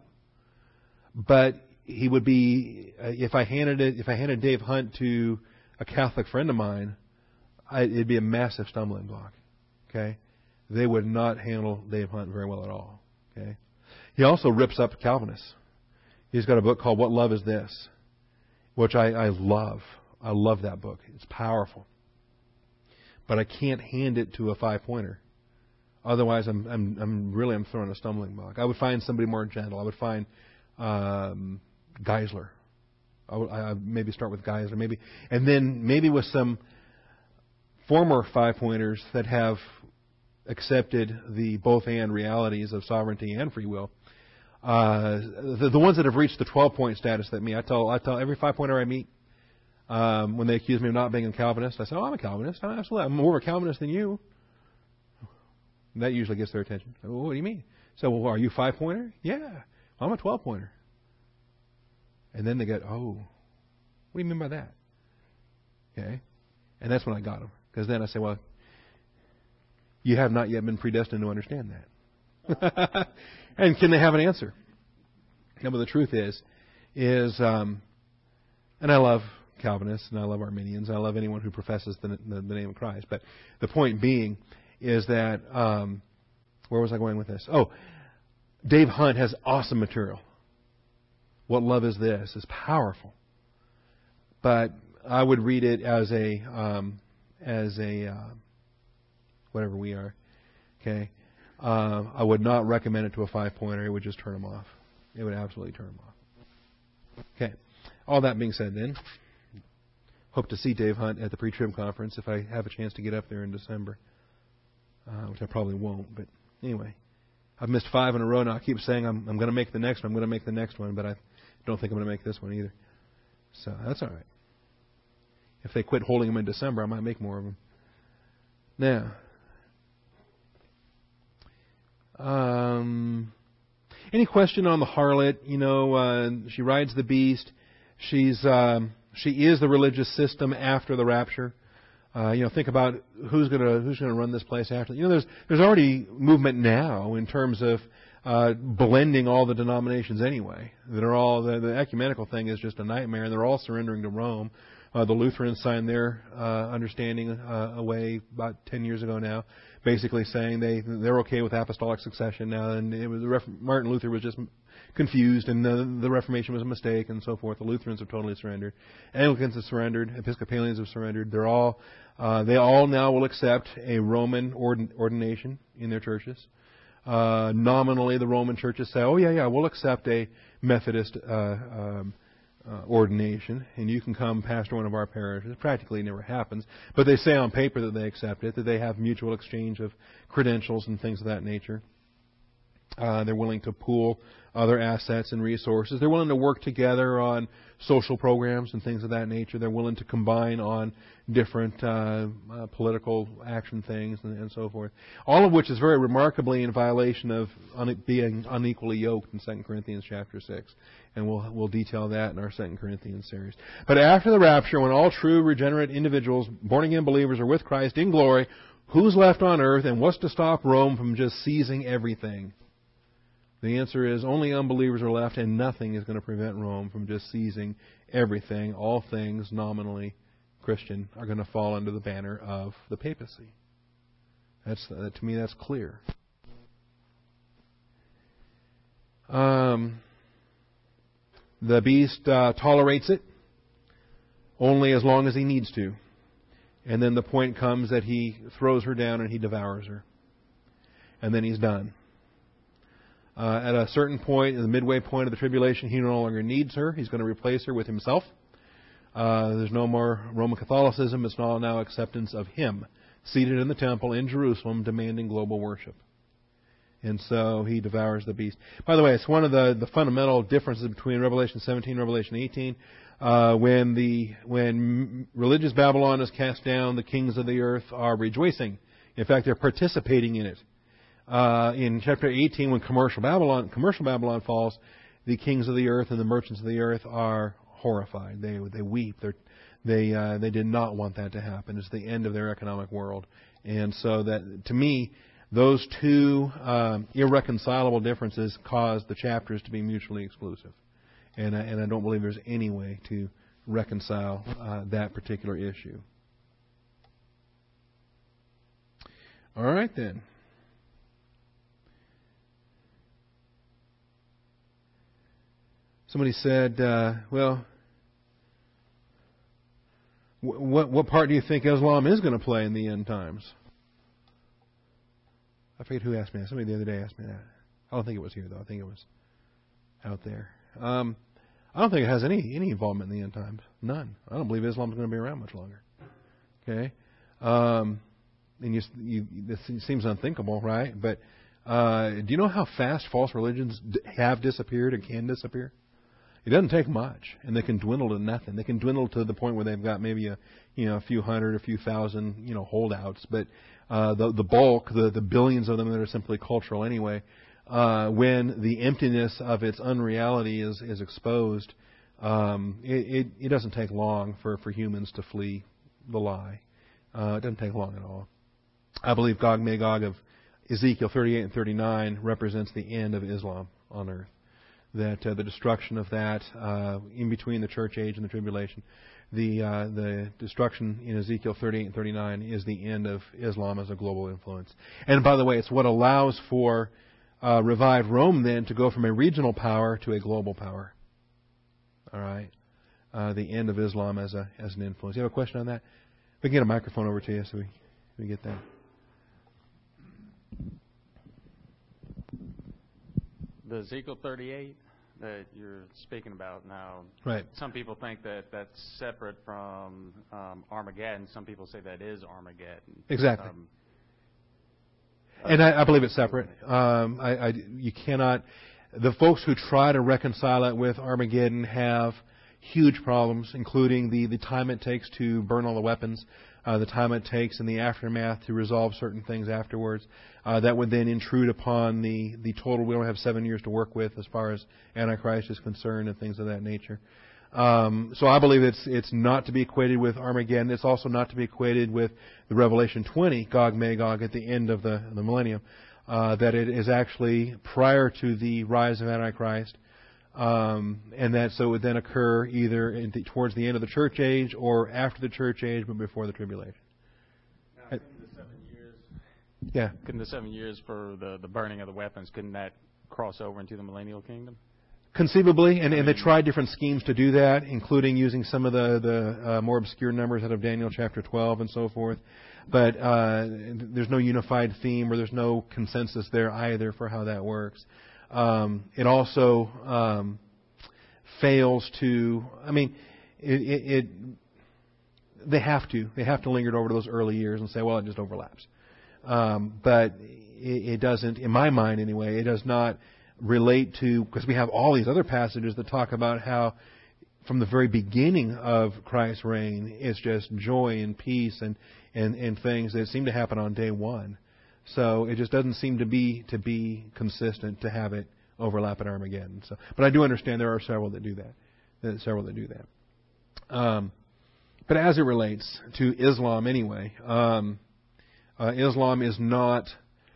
But he would be uh, if I handed it. If I handed Dave Hunt to a Catholic friend of mine, I, it'd be a massive stumbling block. Okay, they would not handle Dave Hunt very well at all. Okay, he also rips up Calvinists. He's got a book called "What Love Is This," which I, I love. I love that book. It's powerful. But I can't hand it to a five-pointer. Otherwise, I'm, I'm, I'm really I'm throwing a stumbling block. I would find somebody more gentle. I would find um, Geisler. I would I maybe start with Geisler, maybe, and then maybe with some former five-pointers that have accepted the both-and realities of sovereignty and free will. Uh, the, the ones that have reached the twelve-point status that me, I tell I tell every five-pointer I meet. Um, when they accuse me of not being a Calvinist, I say, oh, I'm a Calvinist. I'm absolutely. I'm more of a Calvinist than you. And that usually gets their attention. Well, what do you mean? So, well, are you a five-pointer? Yeah. I'm a twelve-pointer. And then they go, oh, what do you mean by that? Okay. And that's when I got them. Because then I say, well, you have not yet been predestined to understand that. And can they have an answer? No, but the truth is, is, um, and I love Calvinists, and I love Arminians, and I love anyone who professes the, the, the name of Christ. But the point being is that, um, where was I going with this? Oh, Dave Hunt has awesome material. What Love Is This is powerful. But I would read it as a, um, as a, uh, whatever we are, okay? Uh, I would not recommend it to a five-pointer. It would just turn them off. It would absolutely turn them off. Okay. All that being said, then, hope to see Dave Hunt at the Pre-Trib Conference if I have a chance to get up there in December, uh, which I probably won't. But anyway, I've missed five in a row now. I keep saying I'm, I'm going to make the next one. I'm going to make the next one, but I don't think I'm going to make this one either. So that's all right. If they quit holding them in December, I might make more of them. Now, um, any question on the harlot? You know, uh, she rides the beast. She's um, she is the religious system after the rapture. Uh, you know, think about who's going to who's going to run this place after. You know, there's there's already movement now in terms of uh, blending all the denominations anyway. That are all the, the ecumenical thing is just a nightmare, and they're all surrendering to Rome. Uh, the Lutherans signed their uh, understanding uh, away about ten years ago now, basically saying they they're okay with apostolic succession now, and it was Martin Luther was just confused, and the, the Reformation was a mistake, and so forth. The Lutherans have totally surrendered. Anglicans have surrendered. Episcopalians have surrendered. They're all uh, they all now will accept a Roman ordin- ordination in their churches. Uh, nominally, the Roman churches say, "Oh yeah, yeah, we'll accept a Methodist uh, um, uh, ordination, and you can come pastor one of our parishes." Practically, it never happens, but they say on paper that they accept it. That they have mutual exchange of credentials and things of that nature. Uh, they're willing to pool other assets and resources. They're willing to work together on social programs and things of that nature. They're willing to combine on different uh, uh, political action things and, and so forth. All of which is very remarkably in violation of un- being unequally yoked in Second Corinthians chapter six. And we'll we'll detail that in our Second Corinthians series. But after the rapture, when all true regenerate individuals, born-again believers, are with Christ in glory, who's left on earth, and what's to stop Rome from just seizing everything? The answer is only unbelievers are left, and nothing is going to prevent Rome from just seizing everything. All things nominally Christian are going to fall under the banner of the papacy. That's uh, to me, that's clear. Um, the beast uh, tolerates it only as long as he needs to. And then the point comes that he throws her down and he devours her. And then he's done. Uh, at a certain point, in the midway point of the tribulation, he no longer needs her. He's going to replace her with himself. Uh, there's no more Roman Catholicism. It's all now acceptance of him, seated in the temple in Jerusalem, demanding global worship. And so he devours the beast. By the way, it's one of the, the fundamental differences between Revelation seventeen and Revelation eighteen. Uh, when the when religious Babylon is cast down, the kings of the earth are rejoicing. In fact, they're participating in it. Uh, in chapter eighteen, when commercial Babylon commercial Babylon falls, the kings of the earth and the merchants of the earth are horrified. They they weep. They're, they uh, they did not want that to happen. It's the end of their economic world. And so that, to me, those two um, irreconcilable differences cause the chapters to be mutually exclusive. And I, and I don't believe there's any way to reconcile uh, that particular issue. All right, then. Somebody said, uh, well, wh- what, what part do you think Islam is going to play in the end times? I forget who asked me that. Somebody the other day asked me that. I don't think it was here, though. I think it was out there. Um, I don't think it has any, any involvement in the end times. None. I don't believe Islam's going to be around much longer. Okay? Um, and you, you, this seems unthinkable, right? But uh, do you know how fast false religions d- have disappeared and can disappear? It doesn't take much, and they can dwindle to nothing. They can dwindle to the point where they've got maybe a, you know, a few hundred, a few thousand, you know, holdouts. But uh, the the bulk, the the billions of them that are simply cultural anyway, uh, when the emptiness of its unreality is is exposed, um, it, it it doesn't take long for, for humans to flee the lie. Uh, it doesn't take long at all. I believe Gog Magog of Ezekiel thirty-eight and thirty-nine represents the end of Islam on earth. That uh, the destruction of that uh, in between the church age and the tribulation, the uh, the destruction in Ezekiel thirty-eight and thirty-nine is the end of Islam as a global influence. And by the way, it's what allows for uh, revived Rome then to go from a regional power to a global power. All right, uh, the end of Islam as a as an influence. You have a question on that? We can get a microphone over to you so we we get that. The Ezekiel thirty-eight that you're speaking about now, right? Some people think that that's separate from um, Armageddon. Some people say that is Armageddon. Exactly. Um, uh, and I, I believe it's separate. Um, I, I, you cannot. The folks who try to reconcile it with Armageddon have huge problems, including the, the time it takes to burn all the weapons, uh, the time it takes in the aftermath to resolve certain things afterwards. Uh, that would then intrude upon the, the total. We don't have seven years to work with as far as Antichrist is concerned and things of that nature. Um, so I believe it's it's not to be equated with Armageddon. It's also not to be equated with the Revelation twenty, Gog Magog, at the end of the, the millennium. Uh, that it is actually prior to the rise of Antichrist. Um, and that so it would then occur either in the, towards the end of the church age or after the church age, but before the tribulation. Now, couldn't the seven years, yeah. Couldn't the seven years for the, the burning of the weapons, couldn't that cross over into the millennial kingdom? Conceivably, and, and they tried different schemes to do that, including using some of the, the uh, more obscure numbers out of Daniel chapter twelve and so forth. But uh, there's no unified theme or there's no consensus there either for how that works. Um, it also um, fails to. I mean, it, it, it. They have to. They have to linger it over to those early years and say, well, it just overlaps. Um, but it, it doesn't, in my mind anyway. It does not relate to, because we have all these other passages that talk about how, from the very beginning of Christ's reign, it's just joy and peace and and, and things that seem to happen on day one. So it just doesn't seem to be to be consistent to have it overlap at Armageddon. So, but I do understand there are several that do that. There are several that do that. Um, but as it relates to Islam, anyway, um, uh, Islam is not.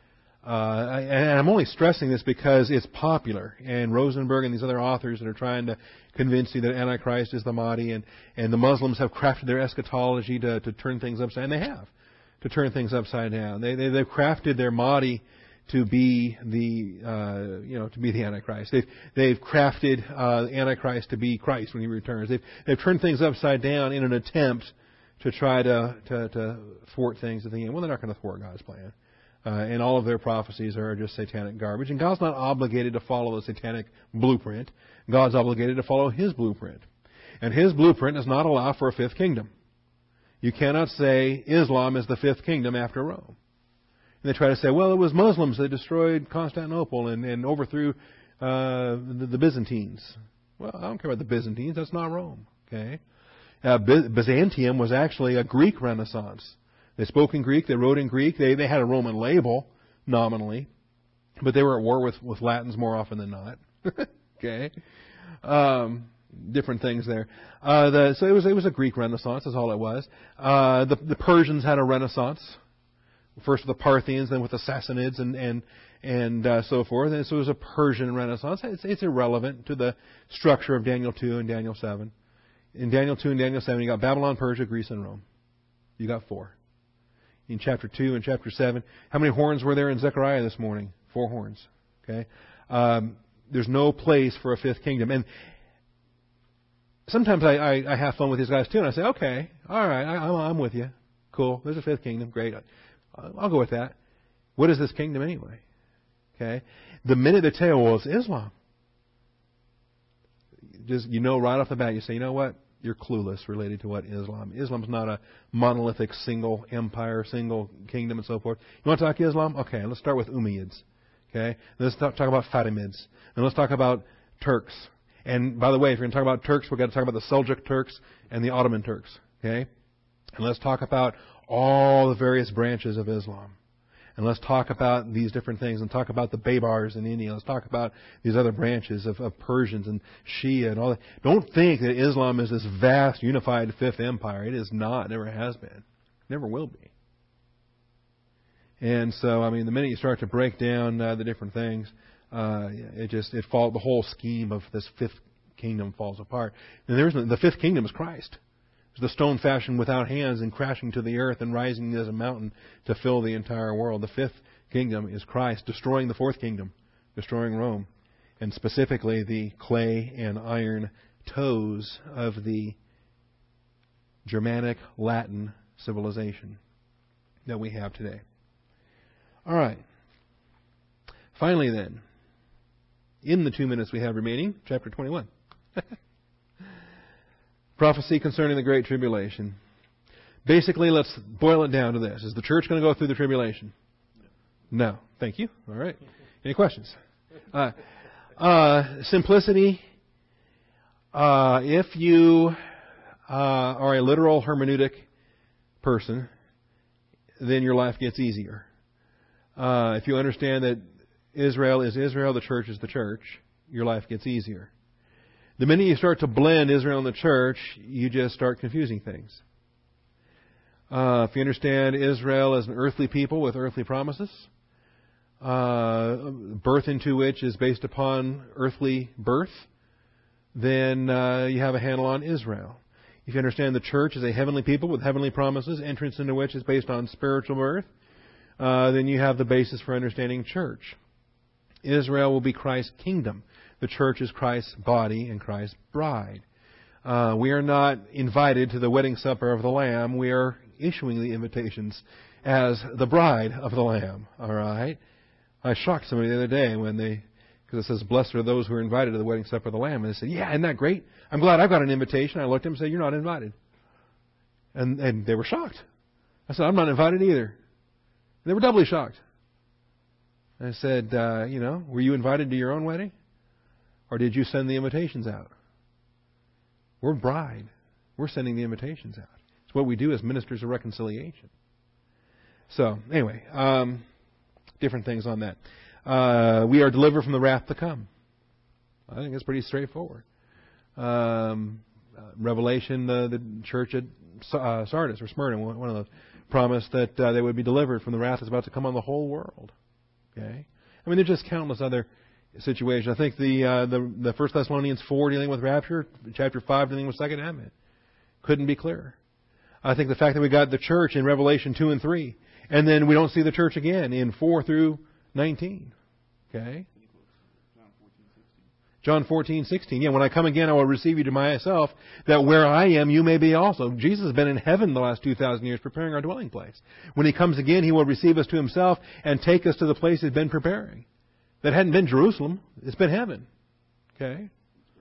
Uh, and I'm only stressing this because it's popular, and Rosenberg and these other authors that are trying to convince you that Antichrist is the Mahdi, and, and the Muslims have crafted their eschatology to, to turn things upside, and they have. To turn things upside down. They, they, they've crafted their Mahdi to be the uh, you know to be the Antichrist. They've they've crafted uh, the Antichrist to be Christ when He returns. They've they've turned things upside down in an attempt to try to to, to thwart things at the end. Well, they're not going to thwart God's plan, uh, and all of their prophecies are just satanic garbage. And God's not obligated to follow the satanic blueprint. God's obligated to follow His blueprint, and His blueprint does not allow for a fifth kingdom. You cannot say Islam is the fifth kingdom after Rome. And they try to say, well, it was Muslims that destroyed Constantinople and, and overthrew uh, the, the Byzantines. Well, I don't care about the Byzantines. That's not Rome. Okay, uh, Byzantium was actually a Greek Renaissance. They spoke in Greek. They wrote in Greek. They they had a Roman label nominally, but they were at war with, with Latins more often than not. Okay, um, different things there. Uh, the, so it was it was a Greek Renaissance. That's all it was. Uh, the the Persians had a Renaissance. First with the Parthians, then with the Sassanids, and and and uh, so forth. And so it was a Persian Renaissance. It's, it's irrelevant to the structure of Daniel two and Daniel seven. In Daniel two and Daniel seven, you got Babylon, Persia, Greece, and Rome. You got four. In chapter two and chapter seven, how many horns were there in Zechariah this morning? Four horns. Okay. Um, there's no place for a fifth kingdom. And sometimes I, I, I have fun with these guys too, and I say, okay, all right, I, I'm, I'm with you. Cool. There's a fifth kingdom. Great. I'll go with that. What is this kingdom anyway? Okay. The minute they tell you, well, it's Islam, just you know right off the bat, you say, you know what? You're clueless related to what Islam. Islam's not a monolithic single empire, single kingdom, and so forth. You want to talk Islam? Okay, let's start with Umayyads. Okay. Let's talk, talk about Fatimids. And let's talk about Turks. And by the way, if you're going to talk about Turks, we've got to talk about the Seljuk Turks and the Ottoman Turks. Okay. And let's talk about all the various branches of Islam. And let's talk about these different things and talk about the Baybars in India. Let's talk about these other branches of, of Persians and Shia and all that. Don't think that Islam is this vast, unified fifth empire. It is not. It never has been. Never will be. And so, I mean, the minute you start to break down uh, the different things, uh, it just, it fall, the whole scheme of this fifth kingdom falls apart. And there's the fifth kingdom is Christ. The stone fashioned without hands and crashing to the earth and rising as a mountain to fill the entire world. The fifth kingdom is Christ, destroying the fourth kingdom, destroying Rome, and specifically the clay and iron toes of the Germanic Latin civilization that we have today. All right. Finally then, in the two minutes we have remaining, chapter twenty-one. Prophecy concerning the Great Tribulation. Basically, let's boil it down to this. Is the church going to go through the tribulation? No. Thank you. All right. Any questions? Uh, uh, simplicity. Uh, if you uh, are a literal hermeneutic person, then your life gets easier. Uh, if you understand that Israel is Israel, the church is the church, your life gets easier. The minute you start to blend Israel and the church, you just start confusing things. Uh, if you understand Israel as an earthly people with earthly promises, uh, birth into which is based upon earthly birth, then uh, you have a handle on Israel. If you understand the church as a heavenly people with heavenly promises, entrance into which is based on spiritual birth, uh, then you have the basis for understanding church. Israel will be Christ's kingdom. The church is Christ's body and Christ's bride. Uh, we are not invited to the wedding supper of the Lamb. We are issuing the invitations as the bride of the Lamb. All right? I shocked somebody the other day when they, because it says, blessed are those who are invited to the wedding supper of the Lamb. And they said, yeah, isn't that great? I'm glad I've got an invitation. I looked at them and said, you're not invited. And, and they were shocked. I said, I'm not invited either. And they were doubly shocked. I said, uh, you know, were you invited to your own wedding? Or did you send the invitations out? We're bride. We're sending the invitations out. It's what we do as ministers of reconciliation. So, anyway, um, different things on that. Uh, we are delivered from the wrath to come. I think that's pretty straightforward. Um, uh, Revelation, the, the church at uh, Sardis or Smyrna, one of those, promised that uh, they would be delivered from the wrath that's about to come on the whole world. Okay? I mean, there's just countless other situations. I think the uh, the the First Thessalonians four dealing with rapture, chapter five dealing with second advent, couldn't be clearer. I think the fact that we got the church in Revelation two and three, and then we don't see the church again in four through nineteen. Okay? John fourteen, sixteen. Yeah, when I come again, I will receive you to myself, that where I am, you may be also. Jesus has been in heaven the last two thousand years preparing our dwelling place. When He comes again, He will receive us to Himself and take us to the place He's been preparing. That hadn't been Jerusalem. It's been heaven. Okay?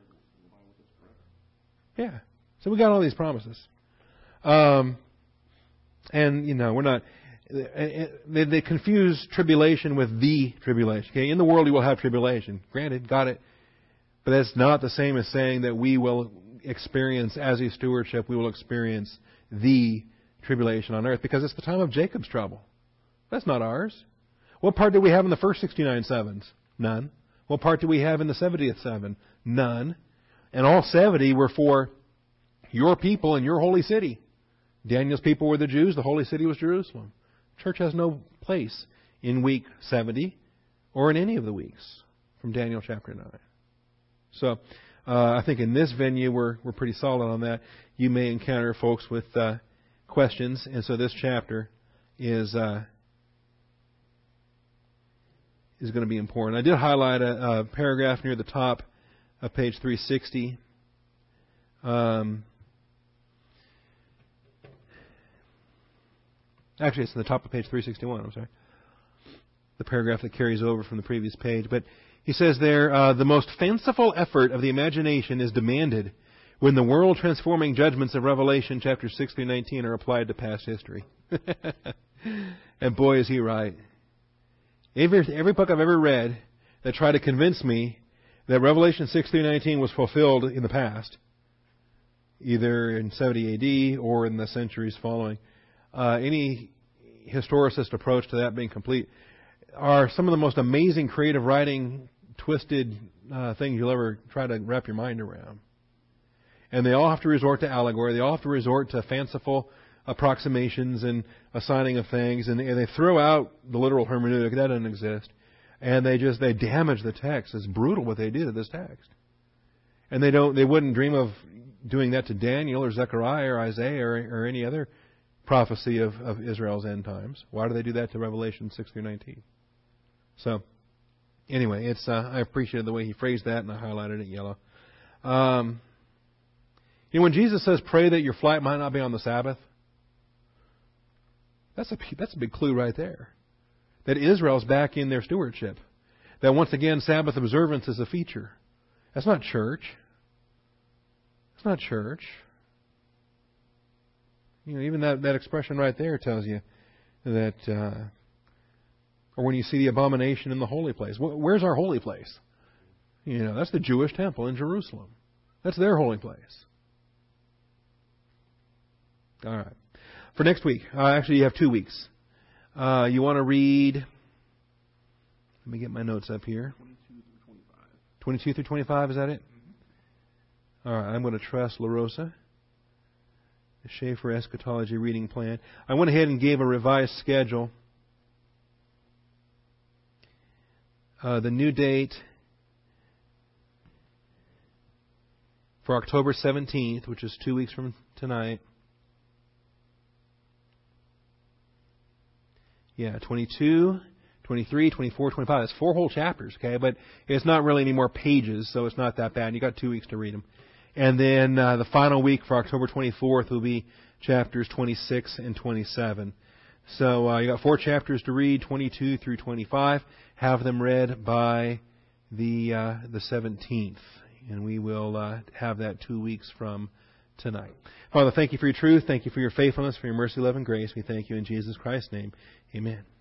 Yeah. So we got all these promises. Um, and, you know, we're not... They, they confuse tribulation with the tribulation. Okay? In the world you will have tribulation. Granted, got it. But that's not the same as saying that we will experience, as a stewardship, we will experience the tribulation on earth, because it's the time of Jacob's trouble. That's not ours. What part did we have in the first sixty-nine sevens? None. What part do we have in the seventieth seven? None. And all seventy were for your people and your holy city. Daniel's people were the Jews. The holy city was Jerusalem. Church has no place in week seventy or in any of the weeks from Daniel chapter nine. So uh, I think in this venue we're we're pretty solid on that. You may encounter folks with uh, questions, and so this chapter is uh, is going to be important. I did highlight a, a paragraph near the top of page three sixty. Um, actually, it's in the top of page three sixty-one. I'm sorry. The paragraph that carries over from the previous page, but. He says there, uh, the most fanciful effort of the imagination is demanded when the world-transforming judgments of Revelation chapters six through nineteen are applied to past history. And boy, is he right. Every, every book I've ever read that tried to convince me that Revelation six through nineteen was fulfilled in the past, either in seventy A D or in the centuries following, uh, any historicist approach to that being complete, are some of the most amazing creative writing, twisted uh, things you'll ever try to wrap your mind around. And they all have to resort to allegory. They all have to resort to fanciful approximations and assigning of things. And they, they throw out the literal hermeneutic. That doesn't exist. And they just, they damage the text. It's brutal what they do to this text. And they don't, they wouldn't dream of doing that to Daniel or Zechariah or Isaiah or, or any other prophecy of, of Israel's end times. Why do they do that to Revelation six through nineteen? So, anyway, it's uh, I appreciated the way he phrased that, and I highlighted it yellow. Um, you know, when Jesus says, "Pray that your flight might not be on the Sabbath," that's a that's a big clue right there. That Israel's back in their stewardship. That once again, Sabbath observance is a feature. That's not church. It's not church. You know, even that, that expression right there tells you that. Uh, Or when you see the abomination in the holy place. Where's our holy place? You know, that's the Jewish temple in Jerusalem. That's their holy place. All right. For next week, uh, actually you have two weeks. Uh, you want to read, let me get my notes up here. twenty-two through twenty-five. twenty-two through twenty-five, is that it? Mm-hmm. All right, I'm going to trust La Rosa. The Schaeffer Eschatology Reading Plan. I went ahead and gave a revised schedule. Uh, the new date for October seventeenth, which is two weeks from tonight. Yeah, twenty-two, twenty-three, twenty-four, twenty-five. That's four whole chapters, okay? But it's not really any more pages, so it's not that bad. You got two weeks to read them. And then uh, the final week for October twenty-fourth will be chapters twenty-six and twenty-seven. So uh, you got four chapters to read, twenty-two through twenty-five. Have them read by the uh, the seventeenth, and we will uh, have that two weeks from tonight. Father, thank you for your truth. Thank you for your faithfulness, for your mercy, love, and grace. We thank you in Jesus Christ's name. Amen.